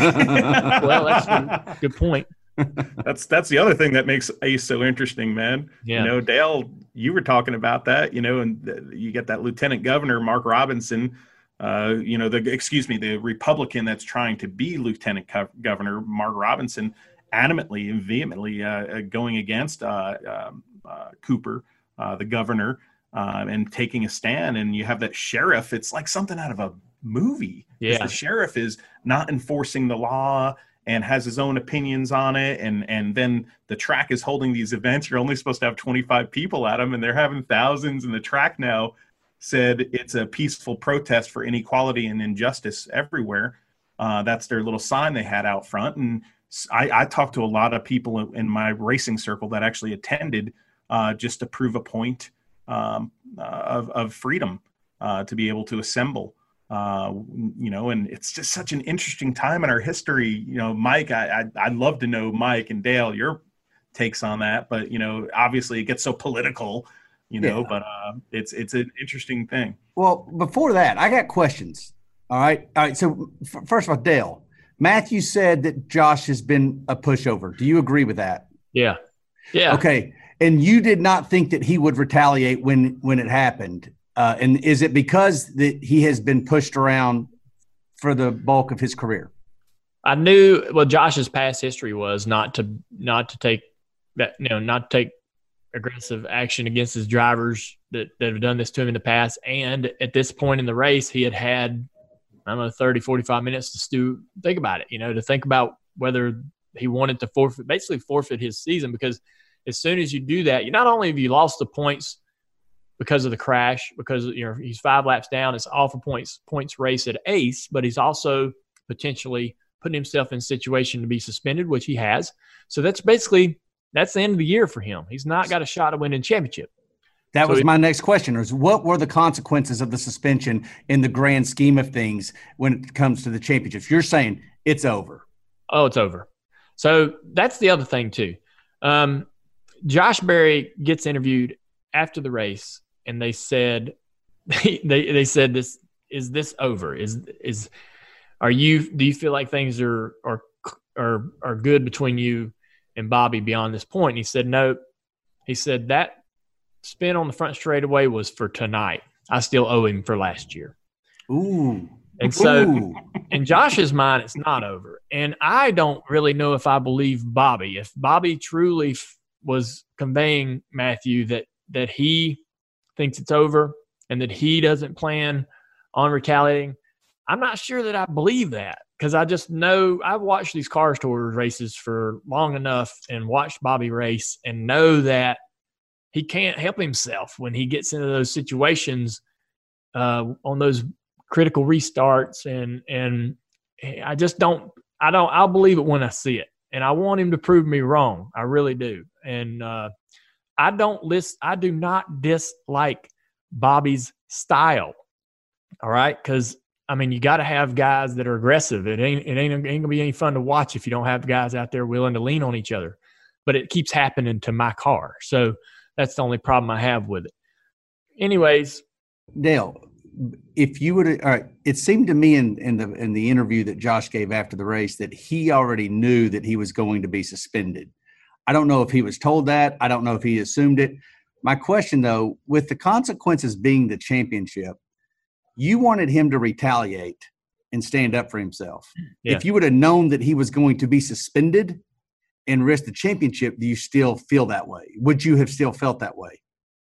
Well, that's a good point. That's that's the other thing that makes Ace so interesting, man. Yeah. You know, Dale, you were talking about that, you know, and th- you get that Lieutenant Governor Mark Robinson, uh, you know, the excuse me, the Republican that's trying to be Lieutenant Co- Governor Mark Robinson, adamantly and vehemently uh, going against uh, um, uh, Cooper, uh, the governor, uh, and taking a stand. And you have that sheriff. It's like something out of a movie. Yeah, the sheriff is not enforcing the law and has his own opinions on it. And, and then the track is holding these events. You're only supposed to have twenty-five people at them, and they're having thousands. And the track now said it's a peaceful protest for inequality and injustice everywhere. Uh, that's their little sign they had out front. And I, I talked to a lot of people in my racing circle that actually attended uh, just to prove a point um, uh, of, of freedom uh, to be able to assemble. Uh, you know, and it's just such an interesting time in our history. You know, Mike, I, I, I'd love to know, Mike and Dale, your takes on that, but, you know, obviously it gets so political, you know, yeah. but uh, it's, it's an interesting thing. Well, before that, I got questions. All right. All right. So f- first of all, Dale, Matthew said that Josh has been a pushover. Do you agree with that? Yeah. Yeah. Okay. And you did not think that he would retaliate when, when it happened. Uh, and is it because that he has been pushed around for the bulk of his career? I knew well Josh's past history was not to not to take that you know not to take aggressive action against his drivers that, that have done this to him in the past. And at this point in the race, he had had I don't know thirty, forty-five minutes to stew, think about it. You know, to think about whether he wanted to forfeit, basically forfeit his season, because as soon as you do that, you not only have you lost the points because of the crash, because you know he's five laps down, it's off a points points race at Ace, but he's also potentially putting himself in a situation to be suspended, which he has. So that's basically that's the end of the year for him. He's not got a shot at winning championship. That so was it, my next question: is what were the consequences of the suspension in the grand scheme of things when it comes to the championships? You're saying it's over. Oh, it's over. So that's the other thing too. Um, Josh Berry gets interviewed after the race. And they said, they, they they said, "This is this over? Is is are you? Do you feel like things are are are are good between you and Bobby beyond this point?" And he said, "No." He said that spin on the front straightaway was for tonight. I still owe him for last year. Ooh. And so, Ooh. in Josh's mind, it's not over. And I don't really know if I believe Bobby. If Bobby truly f- was conveying, Matthew, that that he thinks it's over and that he doesn't plan on retaliating, I'm not sure that I believe that, because I just know I've watched these Cars Tour races for long enough and watched Bobby race and know that he can't help himself when he gets into those situations uh, on those critical restarts. And, and I just don't, I don't, I'll believe it when I see it. And I want him to prove me wrong. I really do. And, uh, I don't list. I do not dislike Bobby's style. All right, because I mean, you got to have guys that are aggressive. It ain't. It ain't, ain't gonna be any fun to watch if you don't have guys out there willing to lean on each other. But it keeps happening to my car, so that's the only problem I have with it. Anyways, Dale, if you would, all right, it seemed to me in in the in the interview that Josh gave after the race that he already knew that he was going to be suspended. I don't know if he was told that. I don't know if he assumed it. My question, though, with the consequences being the championship, you wanted him to retaliate and stand up for himself. Yeah. If you would have known that he was going to be suspended and risk the championship, do you still feel that way? Would you have still felt that way?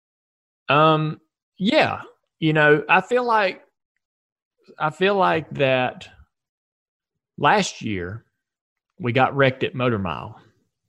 Um, yeah. You know, I feel like I feel like that last year we got wrecked at Motor Mile.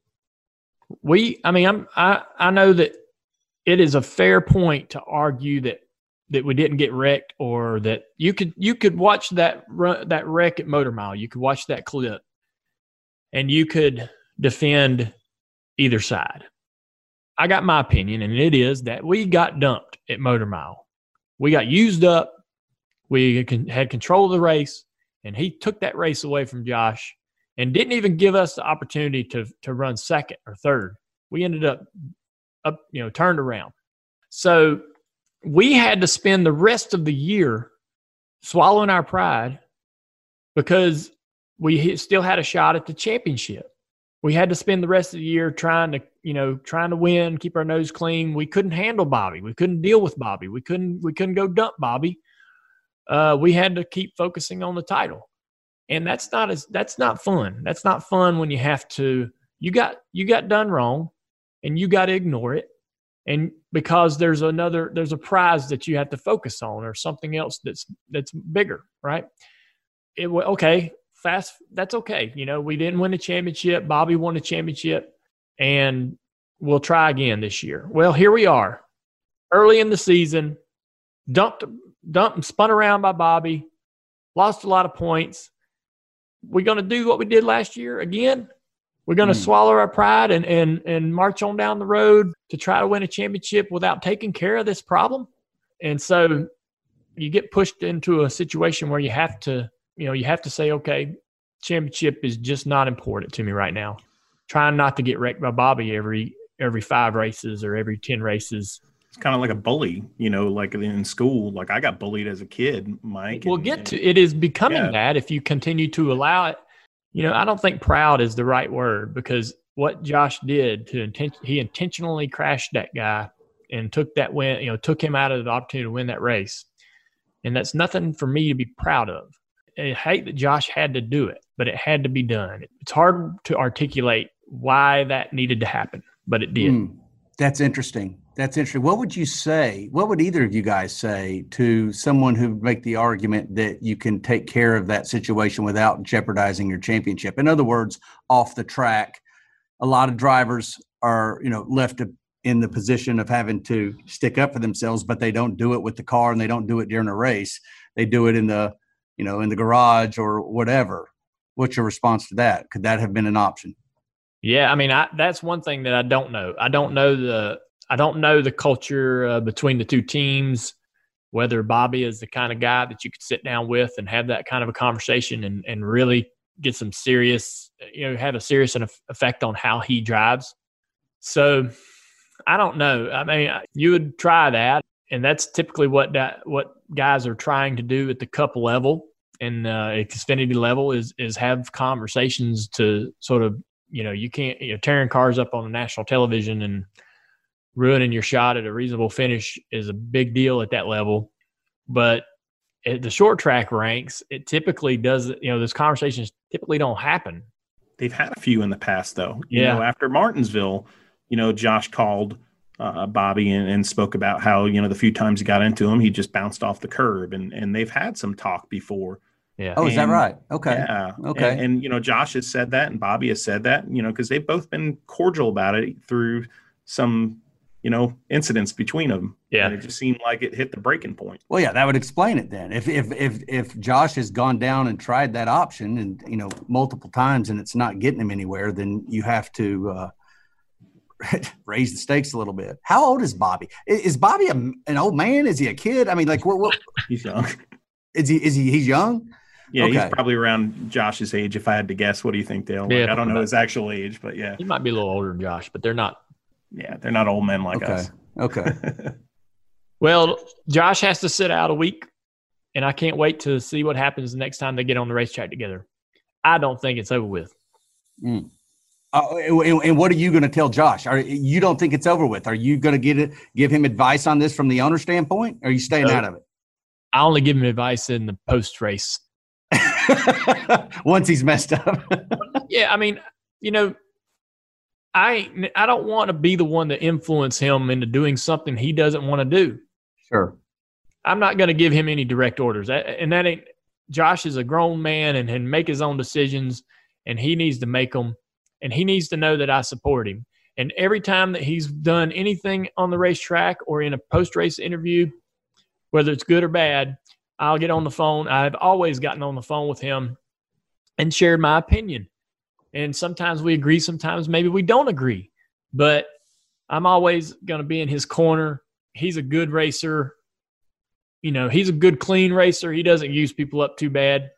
We, I mean, I'm, I, I know that it is a fair point to argue that, that we didn't get wrecked, or that you could, you could watch that run, that wreck at Motor Mile. You could watch that clip and you could defend either side. I got my opinion, and it is that we got dumped at Motor Mile. We got used up. We had control of the race, and he took that race away from Josh and didn't even give us the opportunity to to run second or third. We ended up up, you know, turned around. So we had to spend the rest of the year swallowing our pride because we still had a shot at the championship. We had to spend the rest of the year trying to, you know, trying to win, keep our nose clean. We couldn't handle Bobby. We couldn't deal with Bobby. We couldn't, we couldn't go dump Bobby. Uh, we had to keep focusing on the title. And that's not as, that's not fun. That's not fun when you have to, you got, you got done wrong and you got to ignore it. And because there's another, there's a prize that you have to focus on or something else that's, that's bigger, right? It okay. Fast, that's okay. You know, we didn't win the championship. Bobby won the championship, and we'll try again this year. Well, here we are, early in the season, dumped, dumped, spun around by Bobby, lost a lot of points. We're going to do what we did last year again. We're going to mm. swallow our pride and and and march on down the road to try to win a championship without taking care of this problem. And so you get pushed into a situation where you have to. You know, you have to say, okay, championship is just not important to me right now. Trying not to get wrecked by Bobby every every five races or every ten races. It's kind of like a bully, you know, like in school. Like I got bullied as a kid, Mike. We'll and, get and, to it. Is becoming yeah. that if you continue to allow it. You know, I don't think proud is the right word because what Josh did to inten- he intentionally crashed that guy and took that win. You know, took him out of the opportunity to win that race, and that's nothing for me to be proud of. I hate that Josh had to do it, but it had to be done. It's hard to articulate why that needed to happen, but it did. Mm, that's interesting. That's interesting. What would you say? What would either of you guys say to someone who would make the argument that you can take care of that situation without jeopardizing your championship? In other words, off the track, a lot of drivers are, you know, left in the position of having to stick up for themselves, but they don't do it with the car and they don't do it during a race. They do it in the you know, in the garage or whatever. What's your response to that? Could that have been an option? Yeah, I mean, I, that's one thing that I don't know. I don't know the I don't know the culture uh, between the two teams, whether Bobby is the kind of guy that you could sit down with and have that kind of a conversation and, and really get some serious, you know, have a serious effect on how he drives. So I don't know. I mean, you would try that. And that's typically what that, what guys are trying to do at the Cup level and uh, Xfinity level is is have conversations to sort of, you know, you can't, you know, tearing cars up on national television and ruining your shot at a reasonable finish is a big deal at that level. But at the short track ranks, it typically does, you know, those conversations typically don't happen. They've had a few in the past, though. You yeah. know, after Martinsville, you know, Josh called Uh, Bobby and, and spoke about how, you know, the few times he got into him, he just bounced off the curb and, and they've had some talk before. Yeah. Oh, and, is that right? Okay. Yeah. Okay. And, and, you know, Josh has said that and Bobby has said that, you know, because they've both been cordial about it through some, you know, incidents between them. Yeah. And it just seemed like it hit the breaking point. Well, yeah, that would explain it then. If if if if Josh has gone down and tried that option and, you know, multiple times and it's not getting him anywhere, then you have to uh, raise the stakes a little bit. How old is Bobby? Is Bobby a, an old man? Is he a kid? I mean, like, what? what he's young. Is he? Is he? He's young. Yeah, okay. He's probably around Josh's age, if I had to guess. What do you think, Dale? Like, Yeah, I don't know his actual age, but yeah, he might be a little older than Josh, but they're not. Yeah, they're not old men like okay. us. Okay. Well, Josh has to sit out a week, and I can't wait to see what happens the next time they get on the racetrack together. I don't think it's over with. Mm. Uh, and, and what are you going to tell Josh? Are you don't think it's over with? Are you going to get it, give him advice on this from the owner standpoint? Or are you staying no, out of it? I only give him advice in the post race. Once he's messed up. Yeah, I mean, you know, I I don't want to be the one to influence him into doing something he doesn't want to do. Sure. I'm not going to give him any direct orders, and that ain't. Josh is a grown man and can make his own decisions, and he needs to make them. And he needs to know that I support him. And every time that he's done anything on the racetrack or in a post-race interview, whether it's good or bad, I'll get on the phone. I've always gotten on the phone with him and shared my opinion. And sometimes we agree, sometimes maybe we don't agree. But I'm always going to be in his corner. He's a good racer. You know, he's a good, clean racer. He doesn't use people up too bad.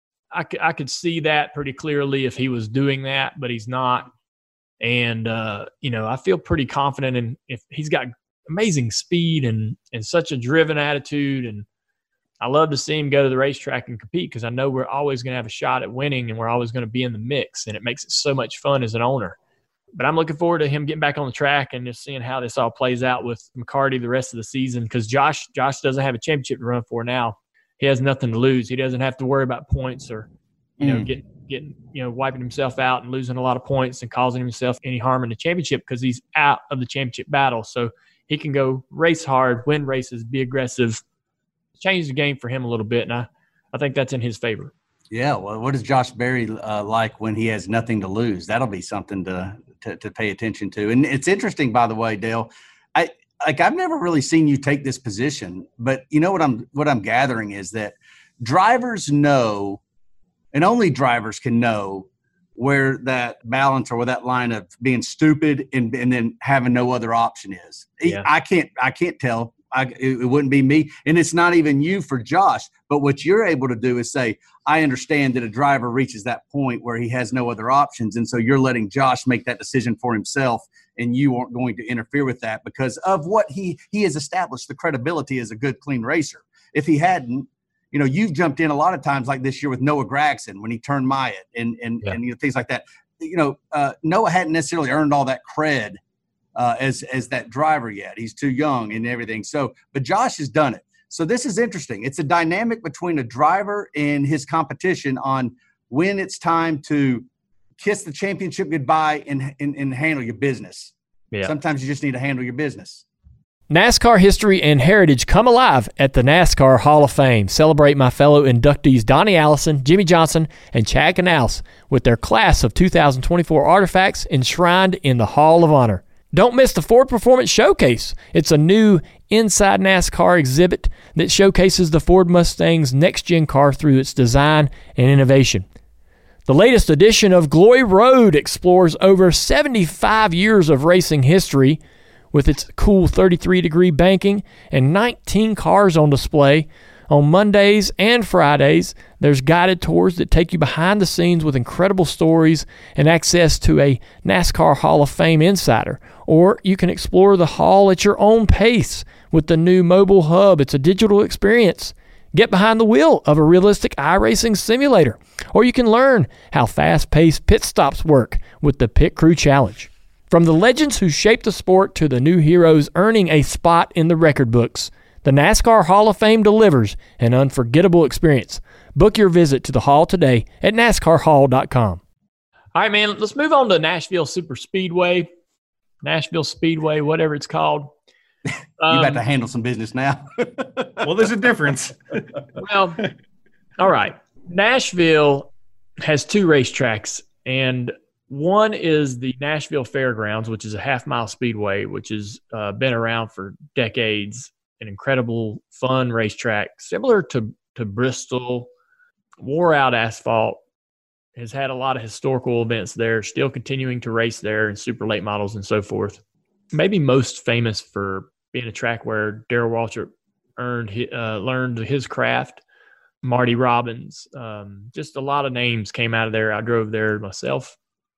I could, I could see that pretty clearly if he was doing that, but he's not. And, uh, you know, I feel pretty confident in if he's got amazing speed and, and such a driven attitude. And I love to see him go to the racetrack and compete because I know we're always going to have a shot at winning and we're always going to be in the mix. And it makes it so much fun as an owner. But I'm looking forward to him getting back on the track and just seeing how this all plays out with McCarty the rest of the season because Josh Josh doesn't have a championship to run for now. He has nothing to lose. He doesn't have to worry about points or, you know, mm. getting, getting, you know, wiping himself out and losing a lot of points and causing himself any harm in the championship because he's out of the championship battle. So he can go race hard, win races, be aggressive, change the game for him a little bit. And I, I think that's in his favor. Yeah. Well, what is Josh Berry uh, like when he has nothing to lose? That'll be something to, to, to pay attention to. And it's interesting, by the way, Dale, I, like I've never really seen you take this position, but you know what I'm, what I'm gathering is that drivers know, and only drivers can know where that balance or where that line of being stupid and, and then having no other option is. Yeah. I can't, I can't tell. I, it, it wouldn't be me. And it's not even you for Josh, but what you're able to do is say, I understand that a driver reaches that point where he has no other options. And so you're letting Josh make that decision for himself. And you aren't going to interfere with that because of what he, he has established the credibility as a good, clean racer. If he hadn't, you know, you've jumped in a lot of times like this year with Noah Gragson when he turned Myatt and, and, yeah. and you know, things like that. You know, uh, Noah hadn't necessarily earned all that cred uh, as, as that driver yet. He's too young and everything. So, but Josh has done it. So this is interesting. It's a dynamic between a driver and his competition on when it's time to kiss the championship goodbye and, and, and handle your business. Yeah. Sometimes you just need to handle your business. NASCAR history and heritage come alive at the NASCAR Hall of Fame. Celebrate my fellow inductees Donnie Allison, Jimmy Johnson, and Chad Canals with their class of two thousand twenty-four artifacts enshrined in the Hall of Honor. Don't miss the Ford Performance Showcase. It's a new Inside NASCAR exhibit that showcases the Ford Mustang's next-gen car through its design and innovation. The latest edition of Glory Road explores over seventy-five years of racing history with its cool thirty-three degree banking and nineteen cars on display. On Mondays and Fridays, there's guided tours that take you behind the scenes with incredible stories and access to a NASCAR Hall of Fame insider. Or you can explore the hall at your own pace with the new mobile hub. It's a digital experience. Get behind the wheel of a realistic iRacing simulator. Or you can learn how fast-paced pit stops work with the Pit Crew Challenge. From the legends who shaped the sport to the new heroes earning a spot in the record books, the NASCAR Hall of Fame delivers an unforgettable experience. Book your visit to the hall today at NASCAR hall dot com. All right, man, let's move on to Nashville Super Speedway, Nashville Speedway, whatever it's called. You um, got to handle some business now. Well, there's a difference. Well, all right. Nashville has two racetracks, and one is the Nashville Fairgrounds, which is a half-mile speedway, which has uh, been around for decades, an incredible, fun racetrack, similar to, to Bristol, wore-out asphalt, has had a lot of historical events there, still continuing to race there and super late models and so forth. Maybe most famous for being a track where Darrell Waltrip earned uh, learned his craft. Marty Robbins, um, just a lot of names came out of there. I drove there myself.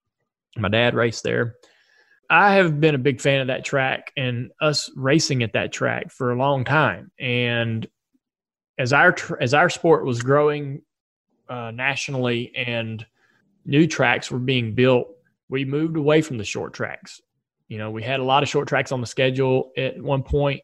My dad raced there. I have been a big fan of that track and us racing at that track for a long time. And as our as our sport was growing uh, nationally and new tracks were being built, we moved away from the short tracks. You know, we had a lot of short tracks on the schedule at one point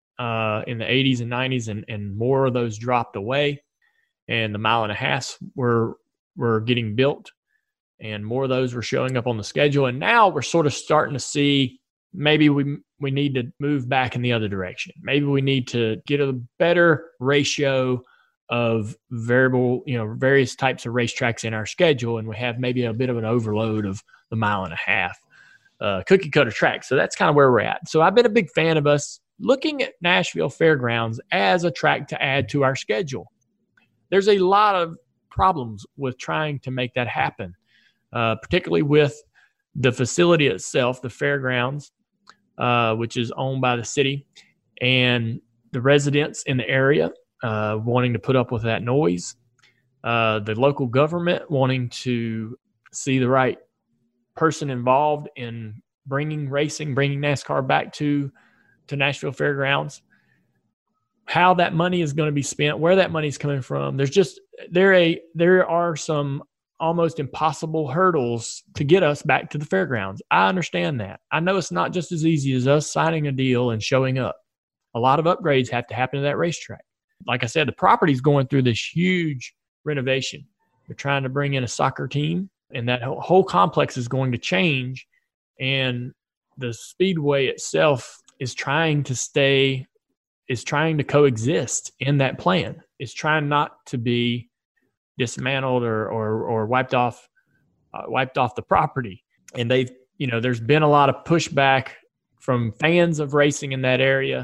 uh, in the eighties and nineties, and, and more of those dropped away. And the mile and a half were were getting built, and more of those were showing up on the schedule. And now we're sort of starting to see maybe we we need to move back in the other direction. Maybe we need to get a better ratio of variable, you know, various types of racetracks in our schedule, and we have maybe a bit of an overload of the mile and a half. Uh, cookie cutter track. So that's kind of where we're at. So I've been a big fan of us looking at Nashville Fairgrounds as a track to add to our schedule. There's a lot of problems with trying to make that happen. uh, particularly with the facility itself, the fairgrounds, uh, which is owned by the city, and the residents in the area uh, wanting to put up with that noise, uh, the local government wanting to see the right person involved in bringing racing, bringing NASCAR back to, to Nashville Fairgrounds, how that money is going to be spent, where that money is coming from. There's just, there, a, there are some almost impossible hurdles to get us back to the fairgrounds. I understand that. I know it's not just as easy as us signing a deal and showing up. A lot of upgrades have to happen to that racetrack. Like I said, the property's going through this huge renovation. They're trying to bring in a soccer team, and that whole complex is going to change. And the speedway itself is trying to stay, is trying to coexist in that plan. It's trying not to be dismantled or or, or wiped off, uh, wiped off the property. And they've, you know, there's been a lot of pushback from fans of racing in that area,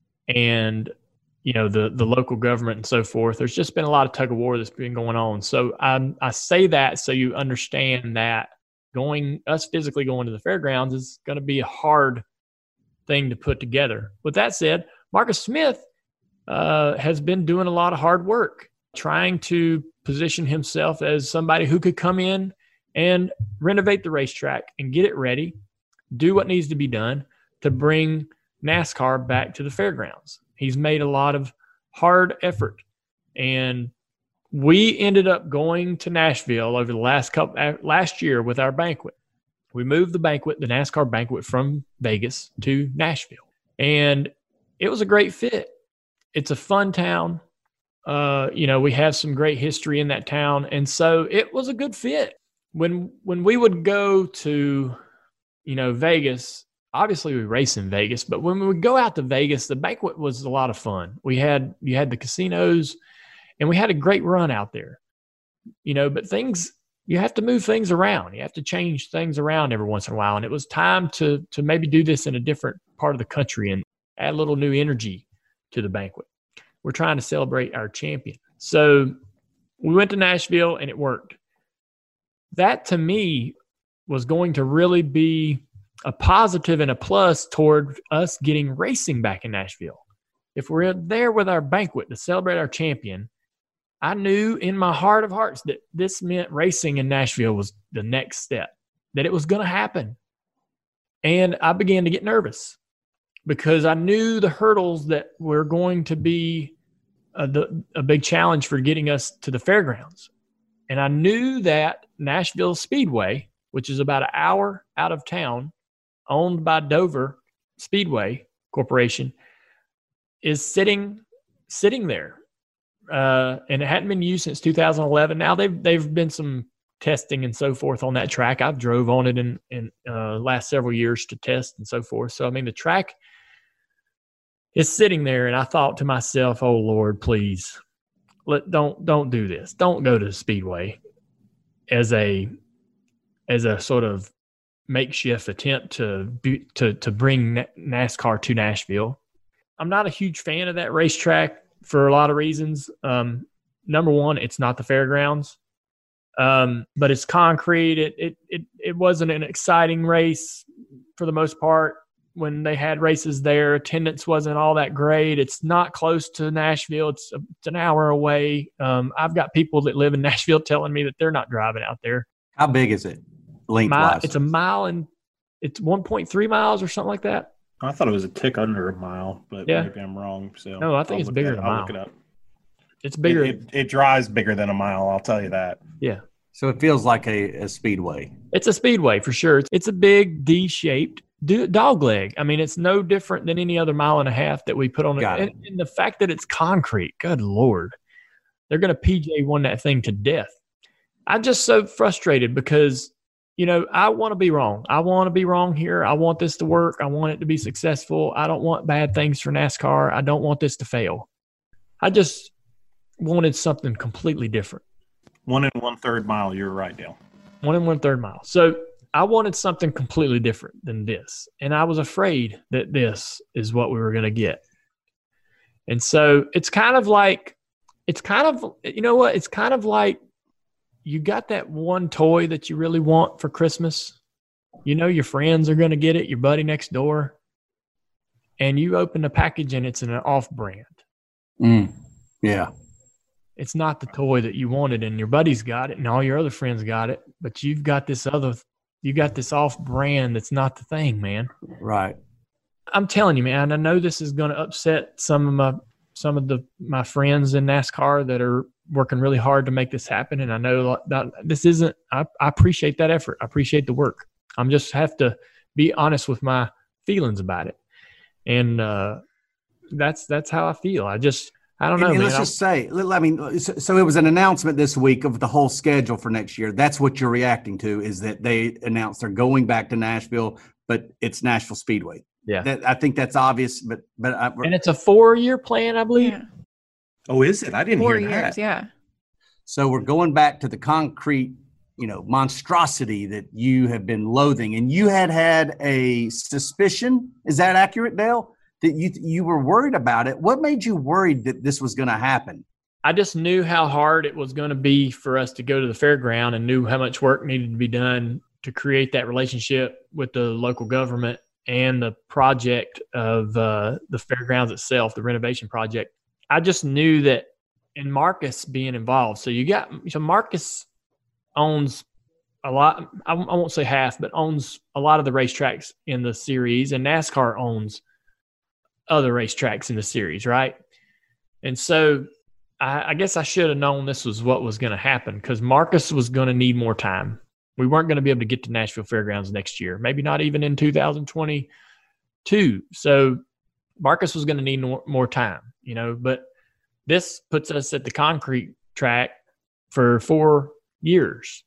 and you know, the the local government and so forth. There's just been a lot of tug of war that's been going on. So I I say that so you understand that going us physically going to the fairgrounds is going to be a hard thing to put together. With that said, Marcus Smith uh, has been doing a lot of hard work, trying to position himself as somebody who could come in and renovate the racetrack and get it ready, do what needs to be done to bring NASCAR back to the fairgrounds. He's made a lot of hard effort, and we ended up going to Nashville over the last couple last year with our banquet. We moved the banquet, the NASCAR banquet, from Vegas to Nashville, and it was a great fit. It's a fun town. Uh, you know, we have some great history in that town, and so it was a good fit. When when we would go to, you know, Vegas. Obviously, we race in Vegas, but when we would go out to Vegas, the banquet was a lot of fun. We had you had the casinos, and we had a great run out there. You know, but things you have to move things around. You have to change things around every once in a while, and it was time to to maybe do this in a different part of the country and add a little new energy to the banquet. We're trying to celebrate our champion, so we went to Nashville, and it worked. That to me was going to really be a positive and a plus toward us getting racing back in Nashville. If we're there with our banquet to celebrate our champion, I knew in my heart of hearts that this meant racing in Nashville was the next step, that it was going to happen. And I began to get nervous because I knew the hurdles that were going to be a, the, a big challenge for getting us to the fairgrounds. And I knew that Nashville Speedway, which is about an hour out of town, owned by Dover Speedway Corporation, is sitting sitting there, uh, and it hadn't been used since two thousand eleven. Now they've they've been some testing and so forth on that track. I've drove on it in in uh, last several years to test and so forth. So I mean, the track is sitting there, and I thought to myself, "Oh Lord, please, let don't don't do this. Don't go to the Speedway as a as a sort of makeshift attempt to be, to to bring NASCAR to Nashville." I'm not a huge fan of that racetrack for a lot of reasons. Um, number one, it's not the fairgrounds, um, but it's concrete. It, it it it wasn't an exciting race for the most part. When they had races there, attendance wasn't all that great. It's not close to Nashville. It's, a, it's an hour away. Um, I've got people that live in Nashville telling me that they're not driving out there. How big is it? Lengthwise? It's a mile and it's one point three miles or something like that. I thought it was a tick under a mile, but yeah. maybe I'm wrong. So no, I think I'll it's bigger at, than a mile. I'll look it up. It's bigger. It, it, it drives bigger than a mile. I'll tell you that. Yeah. So it feels like a, a speedway. It's a speedway for sure. It's, it's a big D-shaped dog leg. I mean, it's no different than any other mile and a half that we put on it. And, and the fact that it's concrete, good Lord, they're going to P J one that thing to death. I'm just so frustrated because, you know, I want to be wrong. I want to be wrong here. I want this to work. I want it to be successful. I don't want bad things for NASCAR. I don't want this to fail. I just wanted something completely different. One and one third mile. You're right, Dale. One and one third mile. So I wanted something completely different than this. And I was afraid that this is what we were going to get. And so it's kind of like, it's kind of, you know what? It's kind of like you got that one toy that you really want for Christmas. You know your friends are going to get it, your buddy next door. And you open the package and it's an off-brand. Mm. Yeah. It's not the toy that you wanted, and your buddy's got it and all your other friends got it, but you've got this other, you got this off-brand that's not the thing, man. Right. I'm telling you, man, I know this is going to upset some of my, some of the, my friends in NASCAR that are working really hard to make this happen. And I know that this isn't, I, I appreciate that effort. I appreciate the work. I'm just have to be honest with my feelings about it. And, uh, that's, that's how I feel. I just, I don't know. And, and man. let's just say, I mean, so, so it was an announcement this week of the whole schedule for next year. That's what you're reacting to, is that they announced they're going back to Nashville, but it's Nashville Speedway. Yeah. That, I think that's obvious, but, but I, and it's a four year plan, I believe. Yeah. Oh, is it? I didn't Four hear years, that. yeah. So we're going back to the concrete, you know, monstrosity that you have been loathing, and you had had a suspicion. Is that accurate, Dale? That you you were worried about it. What made you worried that this was going to happen? I just knew how hard it was going to be for us to go to the fairground, and knew how much work needed to be done to create that relationship with the local government and the project of uh, the fairgrounds itself, the renovation project. I just knew that, and Marcus being involved. So you got, so Marcus owns a lot, I won't say half, but owns a lot of the racetracks in the series, and NASCAR owns other racetracks in the series, right? And so I, I guess I should have known this was what was going to happen, because Marcus was going to need more time. We weren't going to be able to get to Nashville Fairgrounds next year, maybe not even in two thousand twenty-two. So Marcus was going to need more, more time, you know, but this puts us at the concrete track for four years.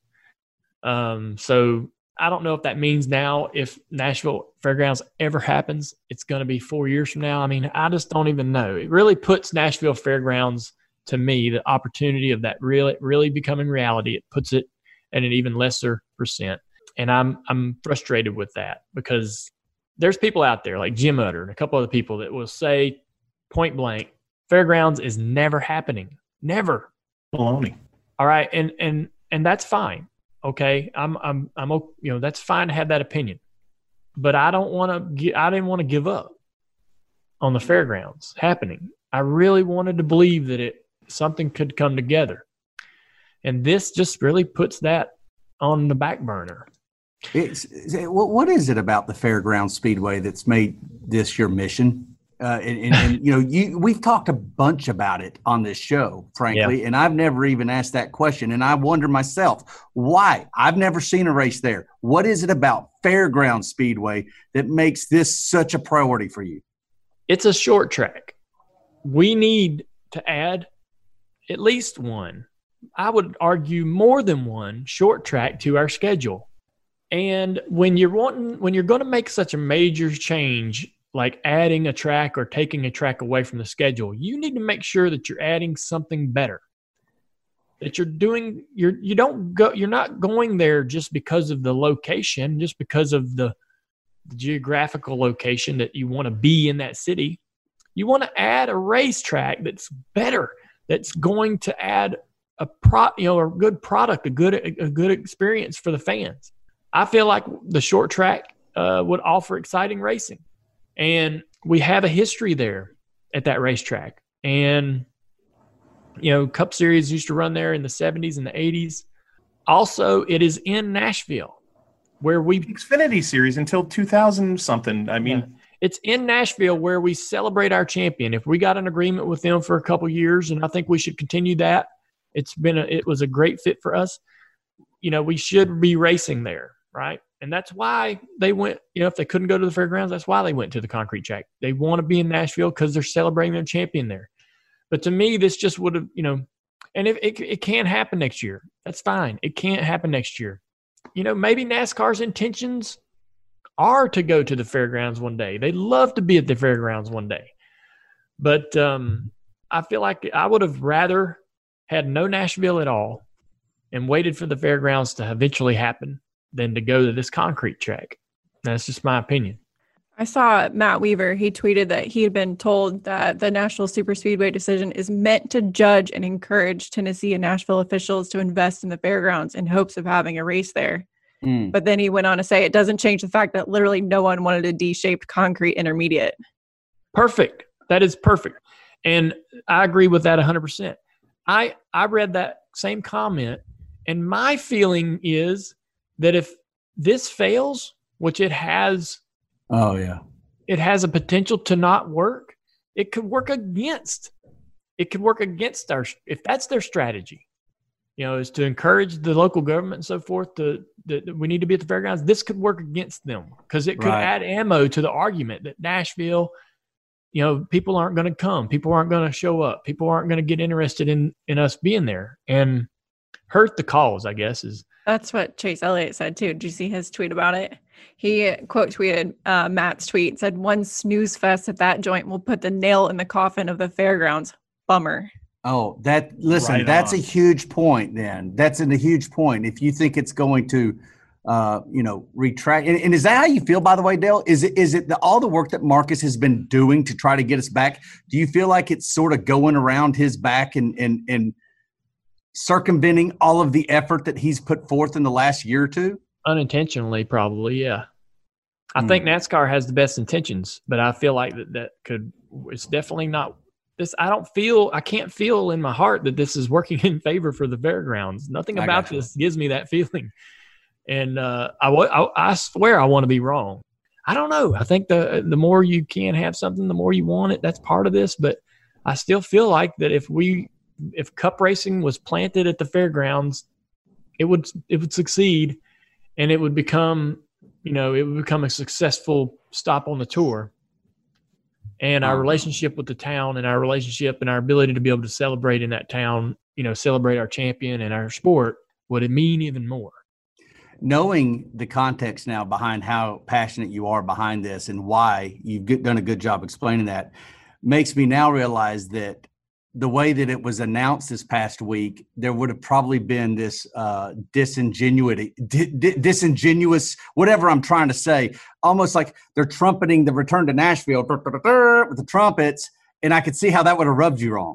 Um, so I don't know if that means now, if Nashville Fairgrounds ever happens, it's going to be four years from now. I mean, I just don't even know. It really puts Nashville Fairgrounds, to me, the opportunity of that really, really becoming reality. It puts it at an even lesser percent. And I'm, I'm frustrated with that, because there's people out there like Jim Utter and a couple other people that will say point blank, Fairgrounds is never happening. Never. Baloney. All right. And, and, and that's fine. Okay. I'm, I'm, I'm, you know, that's fine to have that opinion, but I don't want to get, I didn't want to give up on the fairgrounds happening. I really wanted to believe that it, something could come together. And this just really puts that on the back burner. It's, what is it about the Fairgrounds Speedway that's made this your mission? Uh, and, and, and you know, you we've talked a bunch about it on this show, frankly, yeah. And I've never even asked that question. And I wonder myself, why? I've never seen a race there. What is it about Fairgrounds Speedway that makes this such a priority for you? It's a short track. We need to add at least one, I would argue more than one, short track to our schedule. And when you're wanting, when you're going to make such a major change, like adding a track or taking a track away from the schedule, you need to make sure that you're adding something better. That you're doing, you're you don't go, you're not going there just because of the location, just because of the, the geographical location that you want to be in that city. You want to add a racetrack that's better, that's going to add a pro, you know, a good product, a good a good experience for the fans. I feel like the short track uh, would offer exciting racing. And we have a history there at that racetrack. And, you know, Cup Series used to run there in the seventies and the eighties. Also, it is in Nashville, where we... Xfinity Series until two thousand something. I mean... Yeah. It's in Nashville where we celebrate our champion. If we got an agreement with them for a couple years, and I think we should continue that, it's been a, it was a great fit for us. You know, we should be racing there, right? And that's why they went, you know, if they couldn't go to the fairgrounds, that's why they went to the concrete track. They want to be in Nashville because they're celebrating their champion there. But to me, this just would have, you know, and if it, it can't happen next year, that's fine. It can't happen next year. You know, maybe NASCAR's intentions are to go to the fairgrounds one day. They'd love to be at the fairgrounds one day. But um, I feel like I would have rather had no Nashville at all and waited for the fairgrounds to eventually happen than to go to this concrete track. That's just my opinion. I saw Matt Weaver. He tweeted that he had been told that the National Superspeedway decision is meant to judge and encourage Tennessee and Nashville officials to invest in the fairgrounds in hopes of having a race there. Mm. But then he went on to say it doesn't change the fact that literally no one wanted a D-shaped concrete intermediate. Perfect. That is perfect. And I agree with that one hundred percent. I, I read that same comment, and my feeling is that if this fails, which it has – Oh, yeah. It has a potential to not work. It could work against. It could work against our – if that's their strategy, you know, is to encourage the local government and so forth to that we need to be at the fairgrounds. This could work against them because it could Right. add ammo to the argument that Nashville, you know, people aren't going to come. People aren't going to show up. People aren't going to get interested in, in us being there and hurt the cause, I guess, is – That's what Chase Elliott said, too. Did you see his tweet about it? He quote tweeted uh, Matt's tweet, said, one snooze fest at that joint will put the nail in the coffin of the fairgrounds. Bummer. Oh, that listen, Right that's on. a huge point then. That's a huge point. If you think it's going to, uh, you know, retract. And, and is that how you feel, by the way, Dale? Is it is it the, all the work that Marcus has been doing to try to get us back? Do you feel like it's sort of going around his back and and and circumventing all of the effort that he's put forth in the last year or two? unintentionally, probably, yeah. I Hmm. think NASCAR has the best intentions, but I feel like that, that could – it's definitely not – this. I don't feel – I can't feel in my heart that this is working in favor for the fairgrounds. Nothing I about gotcha. this gives me that feeling. And uh, I, wa- I, I swear I want to be wrong. I don't know. I think the the more you can have something, the more you want it. That's part of this. But I still feel like that if we – if cup racing was planted at the fairgrounds, it would it would succeed, and it would become – you know, it would become a successful stop on the tour. And our relationship with the town and our relationship and our ability to be able to celebrate in that town, you know, celebrate our champion and our sport would it mean even more. Knowing the context now behind how passionate you are behind this and why you've good- done a good job explaining that makes me now realize that the way that it was announced this past week, there would have probably been this uh, disingenuity, di- di- disingenuous, whatever I'm trying to say, almost like they're trumpeting the return to Nashville with the trumpets, and I could see how that would have rubbed you wrong.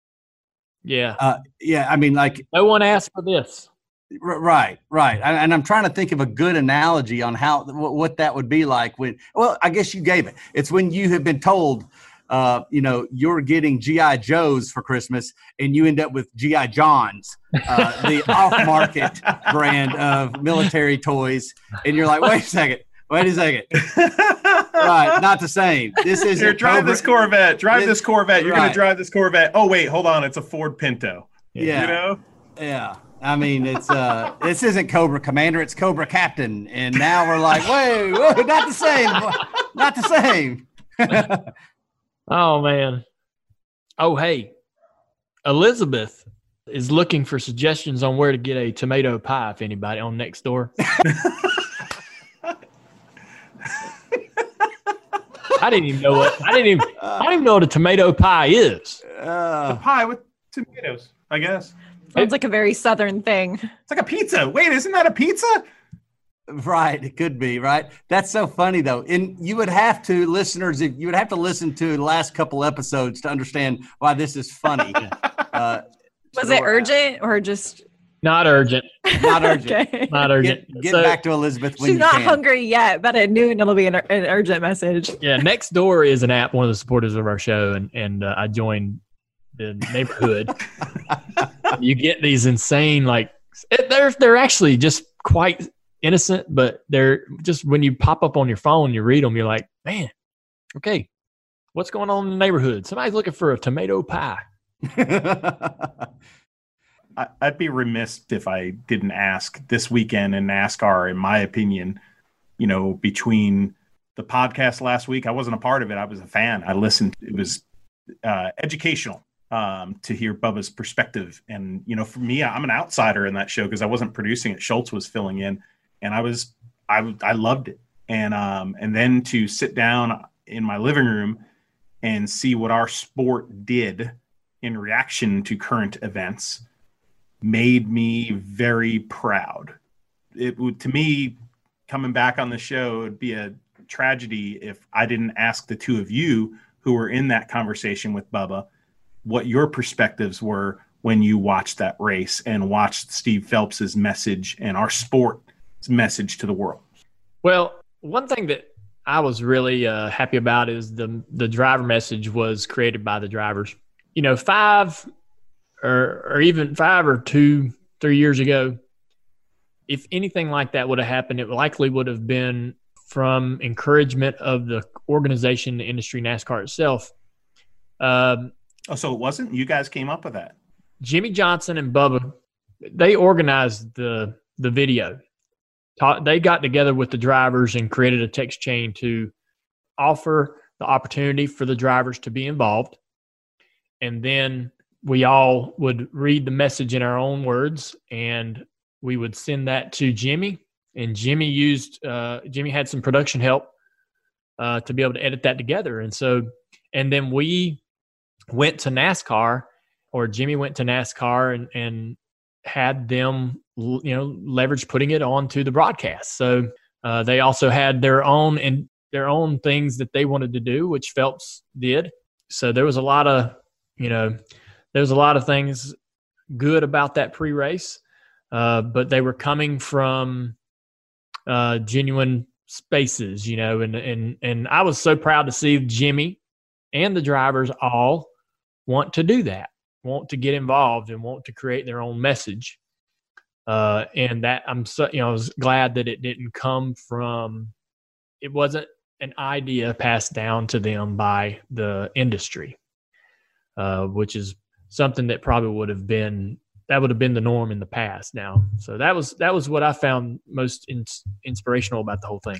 Yeah. Uh, yeah, I mean, like no one asked for this. R- right, right, and, and I'm trying to think of a good analogy on how what, what that would be like when. Well, I guess you gave it. It's when you have been told. Uh, you know, you're getting G I Joes for Christmas and you end up with G I Johns, uh, the off-market brand of military toys. And you're like, wait a second, wait a second. Right, not the same. This is Here, drive this Corvette. Drive this, this Corvette. You're right. going to drive this Corvette. Oh, wait, hold on. It's a Ford Pinto. Yeah. You know? Yeah. I mean, it's uh, this isn't Cobra Commander, it's Cobra Captain. And now we're like, wait, whoa, not the same. Not the same. Oh, man. Oh, hey, Elizabeth is looking for suggestions on where to get a tomato pie, if anybody on Nextdoor. I didn't even know what I didn't even I didn't even know what a tomato pie is. Uh, a pie with tomatoes, I guess. Sounds like a very Southern thing. It's like a pizza. Wait, isn't that a pizza? Right, it could be, right? That's so funny though. And you would have to, listeners, if you would have to listen to the last couple episodes to understand why this is funny. uh, Was it urgent or just not urgent? Not urgent. Okay. Not urgent. Get, get So- back to Elizabeth when She's you not can. hungry yet, but at noon it'll be an, an urgent message. Yeah, Nextdoor is an app, one of the supporters of our show, and and uh, I joined the neighborhood. You get these insane, like it, they're they're actually just quite innocent, but they're just when you pop up on your phone, you read them, you're like, man, okay, what's going on in the neighborhood? Somebody's looking for a tomato pie. I, I'd be remiss if I didn't ask this weekend in NASCAR, in my opinion, you know, between the podcast last week, I wasn't a part of it. I was a fan. I listened. It was uh, educational um, to hear Bubba's perspective. And, you know, for me, I'm an outsider in that show because I wasn't producing it. Schultz was filling in and I was, I, I loved it. And, um, and then to sit down in my living room and see what our sport did in reaction to current events made me very proud. It would, to me, coming back on the show, it'd be a tragedy if I didn't ask the two of you who were in that conversation with Bubba what your perspectives were when you watched that race and watched Steve Phelps's message and our sport's message to the world. Well, one thing that I was really uh, happy about is the the driver message was created by the drivers. You know, five or or even five or two, three years ago, if anything like that would have happened, it likely would have been from encouragement of the organization, the industry, NASCAR itself. Um, oh, so it wasn't? You guys came up with that? Jimmy Johnson and Bubba, they organized the the video. Taught, they got together with the drivers and created a text chain to offer the opportunity for the drivers to be involved. And then we all would read the message in our own words, and we would send that to Jimmy. And Jimmy used, uh, Jimmy had some production help uh, to be able to edit that together. And so, and then we went to NASCAR, or Jimmy went to NASCAR and, and had them, you know, leverage putting it onto the broadcast. So uh, they also had their own and their own things that they wanted to do, which Phelps did. So there was a lot of, you know, there was a lot of things good about that pre-race, uh, but they were coming from uh, genuine spaces, you know, and and and I was so proud to see Jimmy and the drivers all want to do that, want to get involved and want to create their own message. Uh, and that I'm so, you know, I was glad that it didn't come from, it wasn't an idea passed down to them by the industry, uh, which is something that probably would have been, that would have been the norm in the past now. So that was, that was what I found most in, inspirational about the whole thing.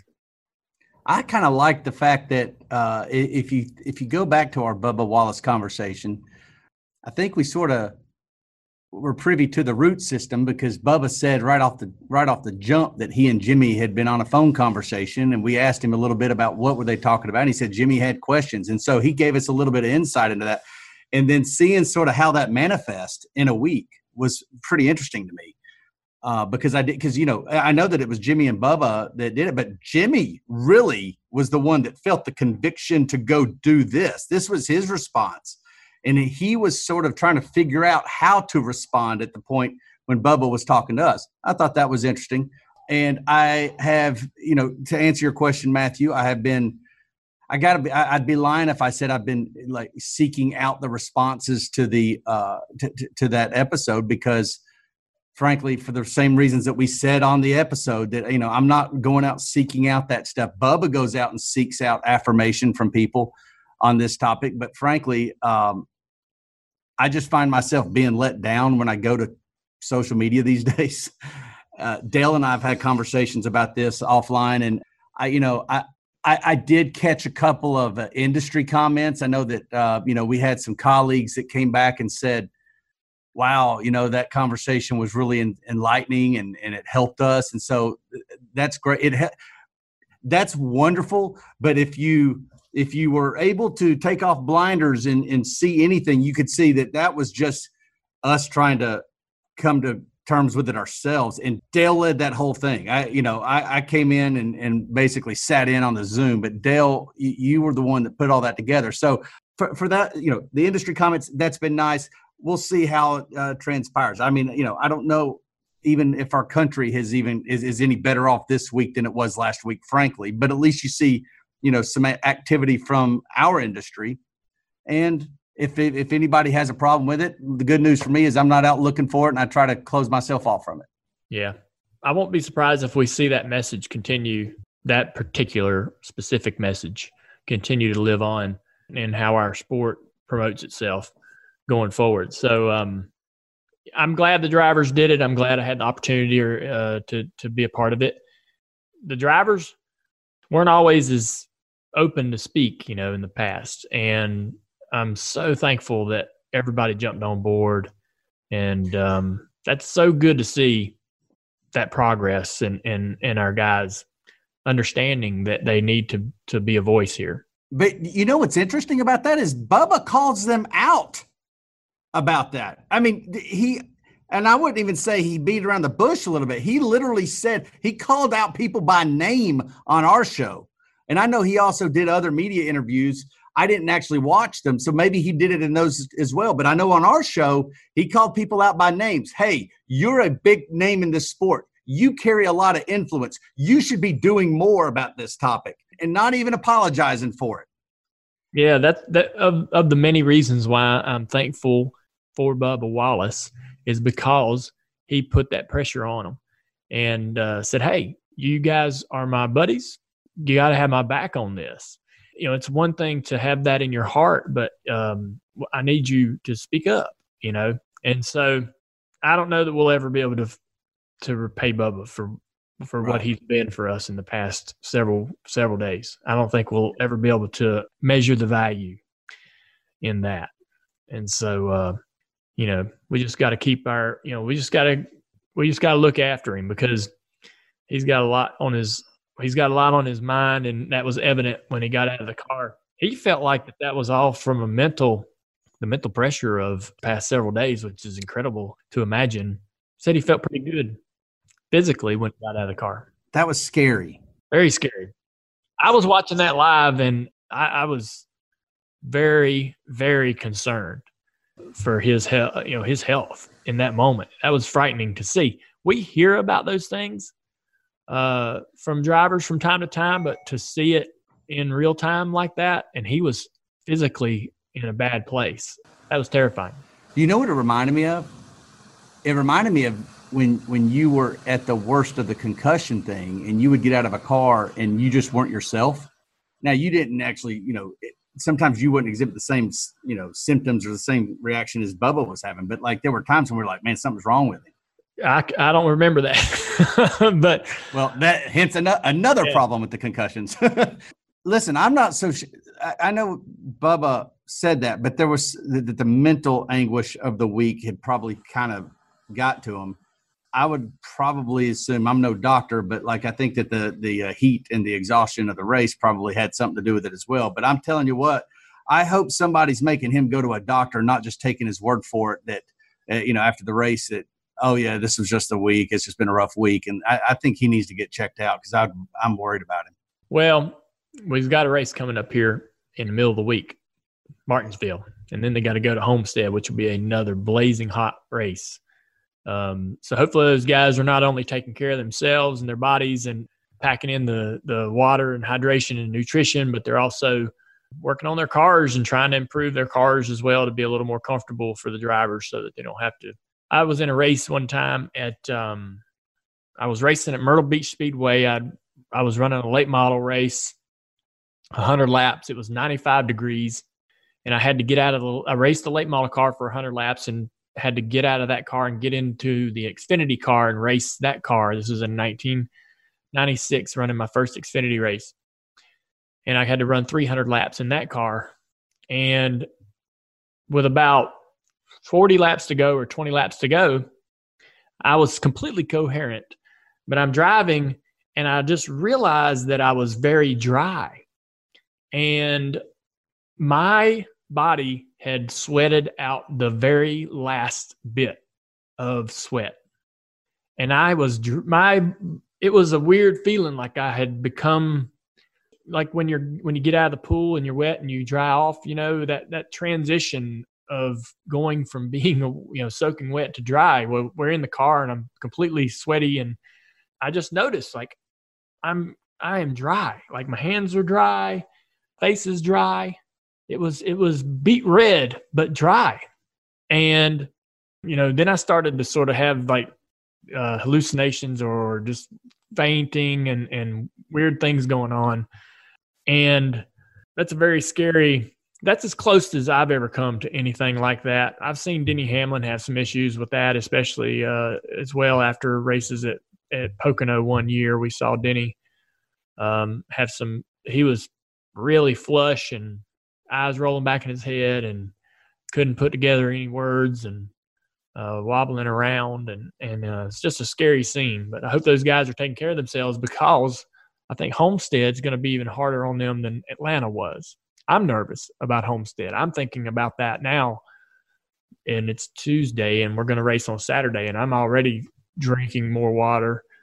I kind of like the fact that uh, if you, if you go back to our Bubba Wallace conversation, I think we sort of were privy to the root system, because Bubba said right off the right off the jump that he and Jimmy had been on a phone conversation, and we asked him a little bit about what were they talking about, and he said Jimmy had questions, and so he gave us a little bit of insight into that. And then seeing sort of how that manifest in a week was pretty interesting to me, uh, because I did because you know I know that it was Jimmy and Bubba that did it, but Jimmy really was the one that felt the conviction to go do this. This was his response. And he was sort of trying to figure out how to respond at the point when Bubba was talking to us. I thought that was interesting. And I have, you know, to answer your question, Matthew, I have been, I got to be, I'd be lying if I said I've been like seeking out the responses to the, uh, to, to, to that episode, because frankly, for the same reasons that we said on the episode, that, you know, I'm not going out seeking out that stuff. Bubba goes out and seeks out affirmation from people on this topic. But frankly, um, I just find myself being let down when I go to social media these days. Uh, Dale and I have had conversations about this offline, and I, you know, I, I, I did catch a couple of uh, industry comments. I know that, uh, you know, we had some colleagues that came back and said, wow, you know, that conversation was really en- enlightening and, and it helped us. And so that's great. It ha- that's wonderful. But if you, If you were able to take off blinders and, and see anything, you could see that that was just us trying to come to terms with it ourselves. And Dale led that whole thing. I, you know, I, I came in and, and basically sat in on the Zoom, but Dale, you, you were the one that put all that together. So for, for that, you know, the industry comments, that's been nice. We'll see how it uh, transpires. I mean, you know, I don't know even if our country has even is, is any better off this week than it was last week, frankly, but at least you see, you know, some activity from our industry. And if, if anybody has a problem with it, the good news for me is I'm not out looking for it, and I try to close myself off from it. Yeah. I won't be surprised if we see that message continue, that particular specific message continue to live on in how our sport promotes itself going forward. So um, I'm glad the drivers did it. I'm glad I had the opportunity or, uh, to, to be a part of it. The drivers weren't always as open to speak, you know, in the past. And I'm so thankful that everybody jumped on board. And um, that's so good to see that progress and, and, and our guys understanding that they need to, to be a voice here. But you know, what's interesting about that is Bubba calls them out about that. I mean, he, and I wouldn't even say he beat around the bush a little bit. He literally said, he called out people by name on our show. And I know he also did other media interviews. I didn't actually watch them, so maybe he did it in those as well. But I know on our show, he called people out by names. Hey, you're a big name in this sport. You carry a lot of influence. You should be doing more about this topic and not even apologizing for it. Yeah, that's that of, of the many reasons why I'm thankful for Bubba Wallace is because he put that pressure on them and uh, said, hey, you guys are my buddies. You got to have my back on this. You know, it's one thing to have that in your heart, but um, I need you to speak up, you know? And so I don't know that we'll ever be able to to repay Bubba for for Right. what he's been for us in the past several several days. I don't think we'll ever be able to measure the value in that. And so, uh, you know, we just got to keep our, you know, we just got to we just got to look after him because he's got a lot on his he's got a lot on his mind, and that was evident when he got out of the car. He felt like that, that was all from a mental the mental pressure of the past several days, which is incredible to imagine. Said he felt pretty good physically when he got out of the car. That was scary. Very scary. I was watching that live, and I, I was very, very concerned for his health, you know, his health in that moment. That was frightening to see. We hear about those things uh, from drivers from time to time, but to see it in real time like that, and he was physically in a bad place. That was terrifying. You know what it reminded me of? It reminded me of when when you were at the worst of the concussion thing and you would get out of a car and you just weren't yourself. Now, you didn't actually, you know, it, sometimes you wouldn't exhibit the same, you know, symptoms or the same reaction as Bubba was having. But like there were times when we were like, man, something's wrong with him. I, I don't remember that. But well, that hence an- another yeah. problem with the concussions. Listen, I'm not so sh- I, I know Bubba said that, but there was the, the, the mental anguish of the week had probably kind of got to him. I would probably assume, I'm no doctor, but like I think that the the uh, heat and the exhaustion of the race probably had something to do with it as well. But I'm telling you what, I hope somebody's making him go to a doctor, not just taking his word for it that, uh, you know, after the race that, oh, yeah, this was just a week. It's just been a rough week. And I, I think he needs to get checked out because I'm worried about him. Well, we've got a race coming up here in the middle of the week, Martinsville. And then they got to go to Homestead, which will be another blazing hot race. Um, so hopefully those guys are not only taking care of themselves and their bodies and packing in the, the water and hydration and nutrition, but they're also working on their cars and trying to improve their cars as well to be a little more comfortable for the drivers so that they don't have to. I was in a race one time at um, – I was racing at Myrtle Beach Speedway. I I was running a late model race, one hundred laps. It was ninety-five degrees, and I had to get out of the – I raced the late model car for one hundred laps and had to get out of that car and get into the Xfinity car and race that car. This was in nineteen ninety-six, running my first Xfinity race. And I had to run three hundred laps in that car. And with about forty laps to go or twenty laps to go, I was completely coherent. But I'm driving, and I just realized that I was very dry. And my body had sweated out the very last bit of sweat. And I was, my, it was a weird feeling like I had become, like when you're, when you get out of the pool and you're wet and you dry off, you know, that, that transition of going from being, you know, soaking wet to dry. Well, we're in the car and I'm completely sweaty. And I just noticed like I'm, I am dry. Like my hands are dry, face is dry. It was, it was beet red, but dry. And, you know, then I started to sort of have like uh, hallucinations or just fainting and, and weird things going on. And that's a very scary, that's as close as I've ever come to anything like that. I've seen Denny Hamlin have some issues with that, especially uh, as well after races at, at Pocono one year. We saw Denny um, have some, he was really flush and eyes rolling back in his head and couldn't put together any words and uh, wobbling around. And, and uh, it's just a scary scene. But I hope those guys are taking care of themselves because I think Homestead's going to be even harder on them than Atlanta was. I'm nervous about Homestead. I'm thinking about that now. And it's Tuesday and we're going to race on Saturday. And I'm already drinking more water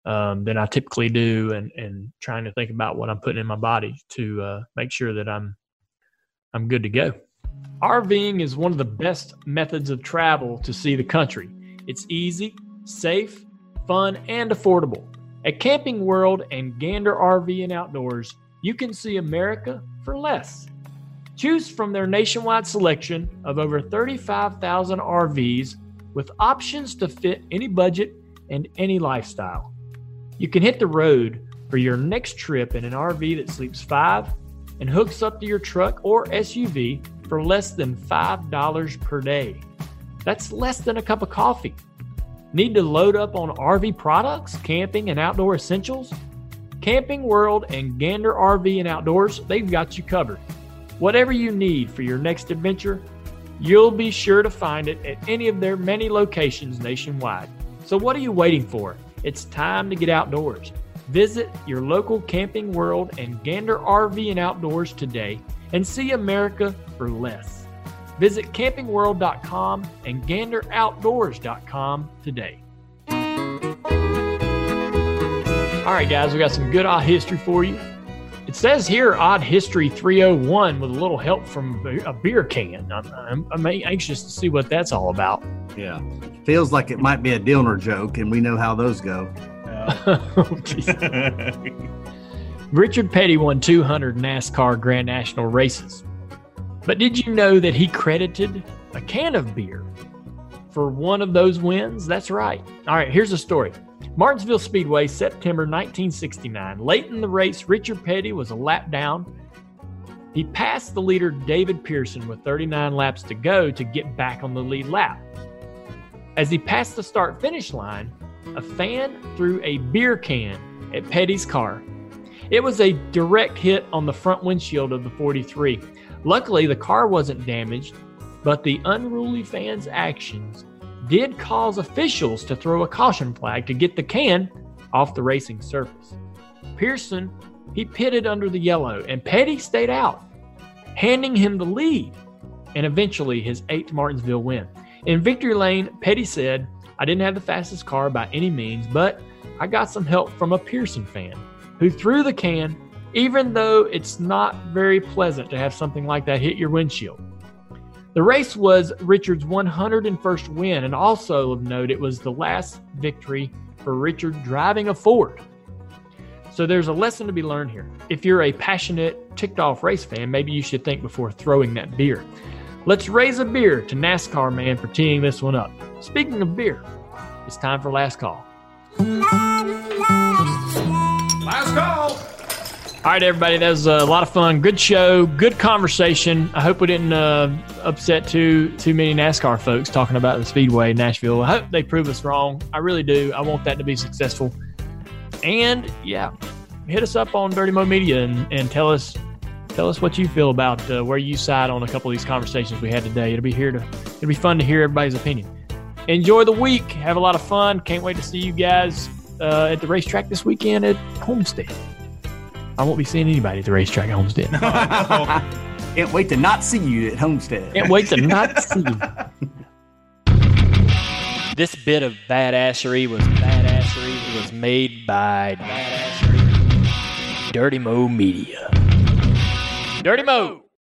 um, than I typically do, and, and trying to think about what I'm putting in my body to uh, make sure that I'm I'm good to go. RVing is one of the best methods of travel to see the country. It's easy, safe, fun, and affordable. At Camping World and Gander R V and Outdoors, you can see America for less. Choose from their nationwide selection of over thirty-five thousand R Vs with options to fit any budget and any lifestyle. You can hit the road for your next trip in an R V that sleeps five and hooks up to your truck or S U V for less than five dollars per day. That's less than a cup of coffee. Need to load up on R V products, camping, and outdoor essentials? Camping World and Gander R V and Outdoors, they've got you covered. Whatever you need for your next adventure, you'll be sure to find it at any of their many locations nationwide. So what are you waiting for? It's time to get outdoors. Visit your local Camping World and Gander R V and Outdoors today and see America for less. Visit camping world dot com and gander outdoors dot com today. All right, guys, we got some good odd history for you. It says here Odd History three oh one with a little help from a beer can. I'm, I'm, I'm anxious to see what that's all about. Yeah. Feels like it might be a Dilner joke, and we know how those go. Oh, Richard Petty won two hundred NASCAR Grand National races. But did you know that he credited a can of beer for one of those wins? That's right. All right, here's the story. Martinsville Speedway, September nineteen sixty-nine. Late in the race, Richard Petty was a lap down. He passed the leader, David Pearson, with thirty-nine laps to go to get back on the lead lap. As he passed the start-finish line, a fan threw a beer can at Petty's car. It was a direct hit on the front windshield of the forty-three. Luckily, the car wasn't damaged, but the unruly fan's actions did cause officials to throw a caution flag to get the can off the racing surface. Pearson, he pitted under the yellow, and Petty stayed out, handing him the lead and eventually his eighth Martinsville win. In victory lane, Petty said, "I didn't have the fastest car by any means, but I got some help from a Pearson fan who threw the can, even though it's not very pleasant to have something like that hit your windshield." The race was Richard's one hundred first win, and also of note, it was the last victory for Richard driving a Ford. So there's a lesson to be learned here. If you're a passionate, ticked-off race fan, maybe you should think before throwing that beer. Let's raise a beer to NASCAR Man for teeing this one up. Speaking of beer, it's time for Last Call. Last call. All right, everybody, that was a lot of fun. Good show, good conversation. I hope we didn't uh, upset too too many NASCAR folks talking about the Speedway in Nashville. I hope they prove us wrong. I really do. I want that to be successful. And yeah, hit us up on Dirty Mo Media and, and tell us tell us what you feel about uh, where you side on a couple of these conversations we had today. It'll be here to it'll be fun to hear everybody's opinion. Enjoy the week. Have a lot of fun. Can't wait to see you guys uh, at the racetrack this weekend at Homestead. I won't be seeing anybody at the racetrack at Homestead. Can't wait to not see you at Homestead. Can't wait to not see you. This bit of badassery was badassery. It was made by badassery. Dirty Mo Media. Dirty Mo.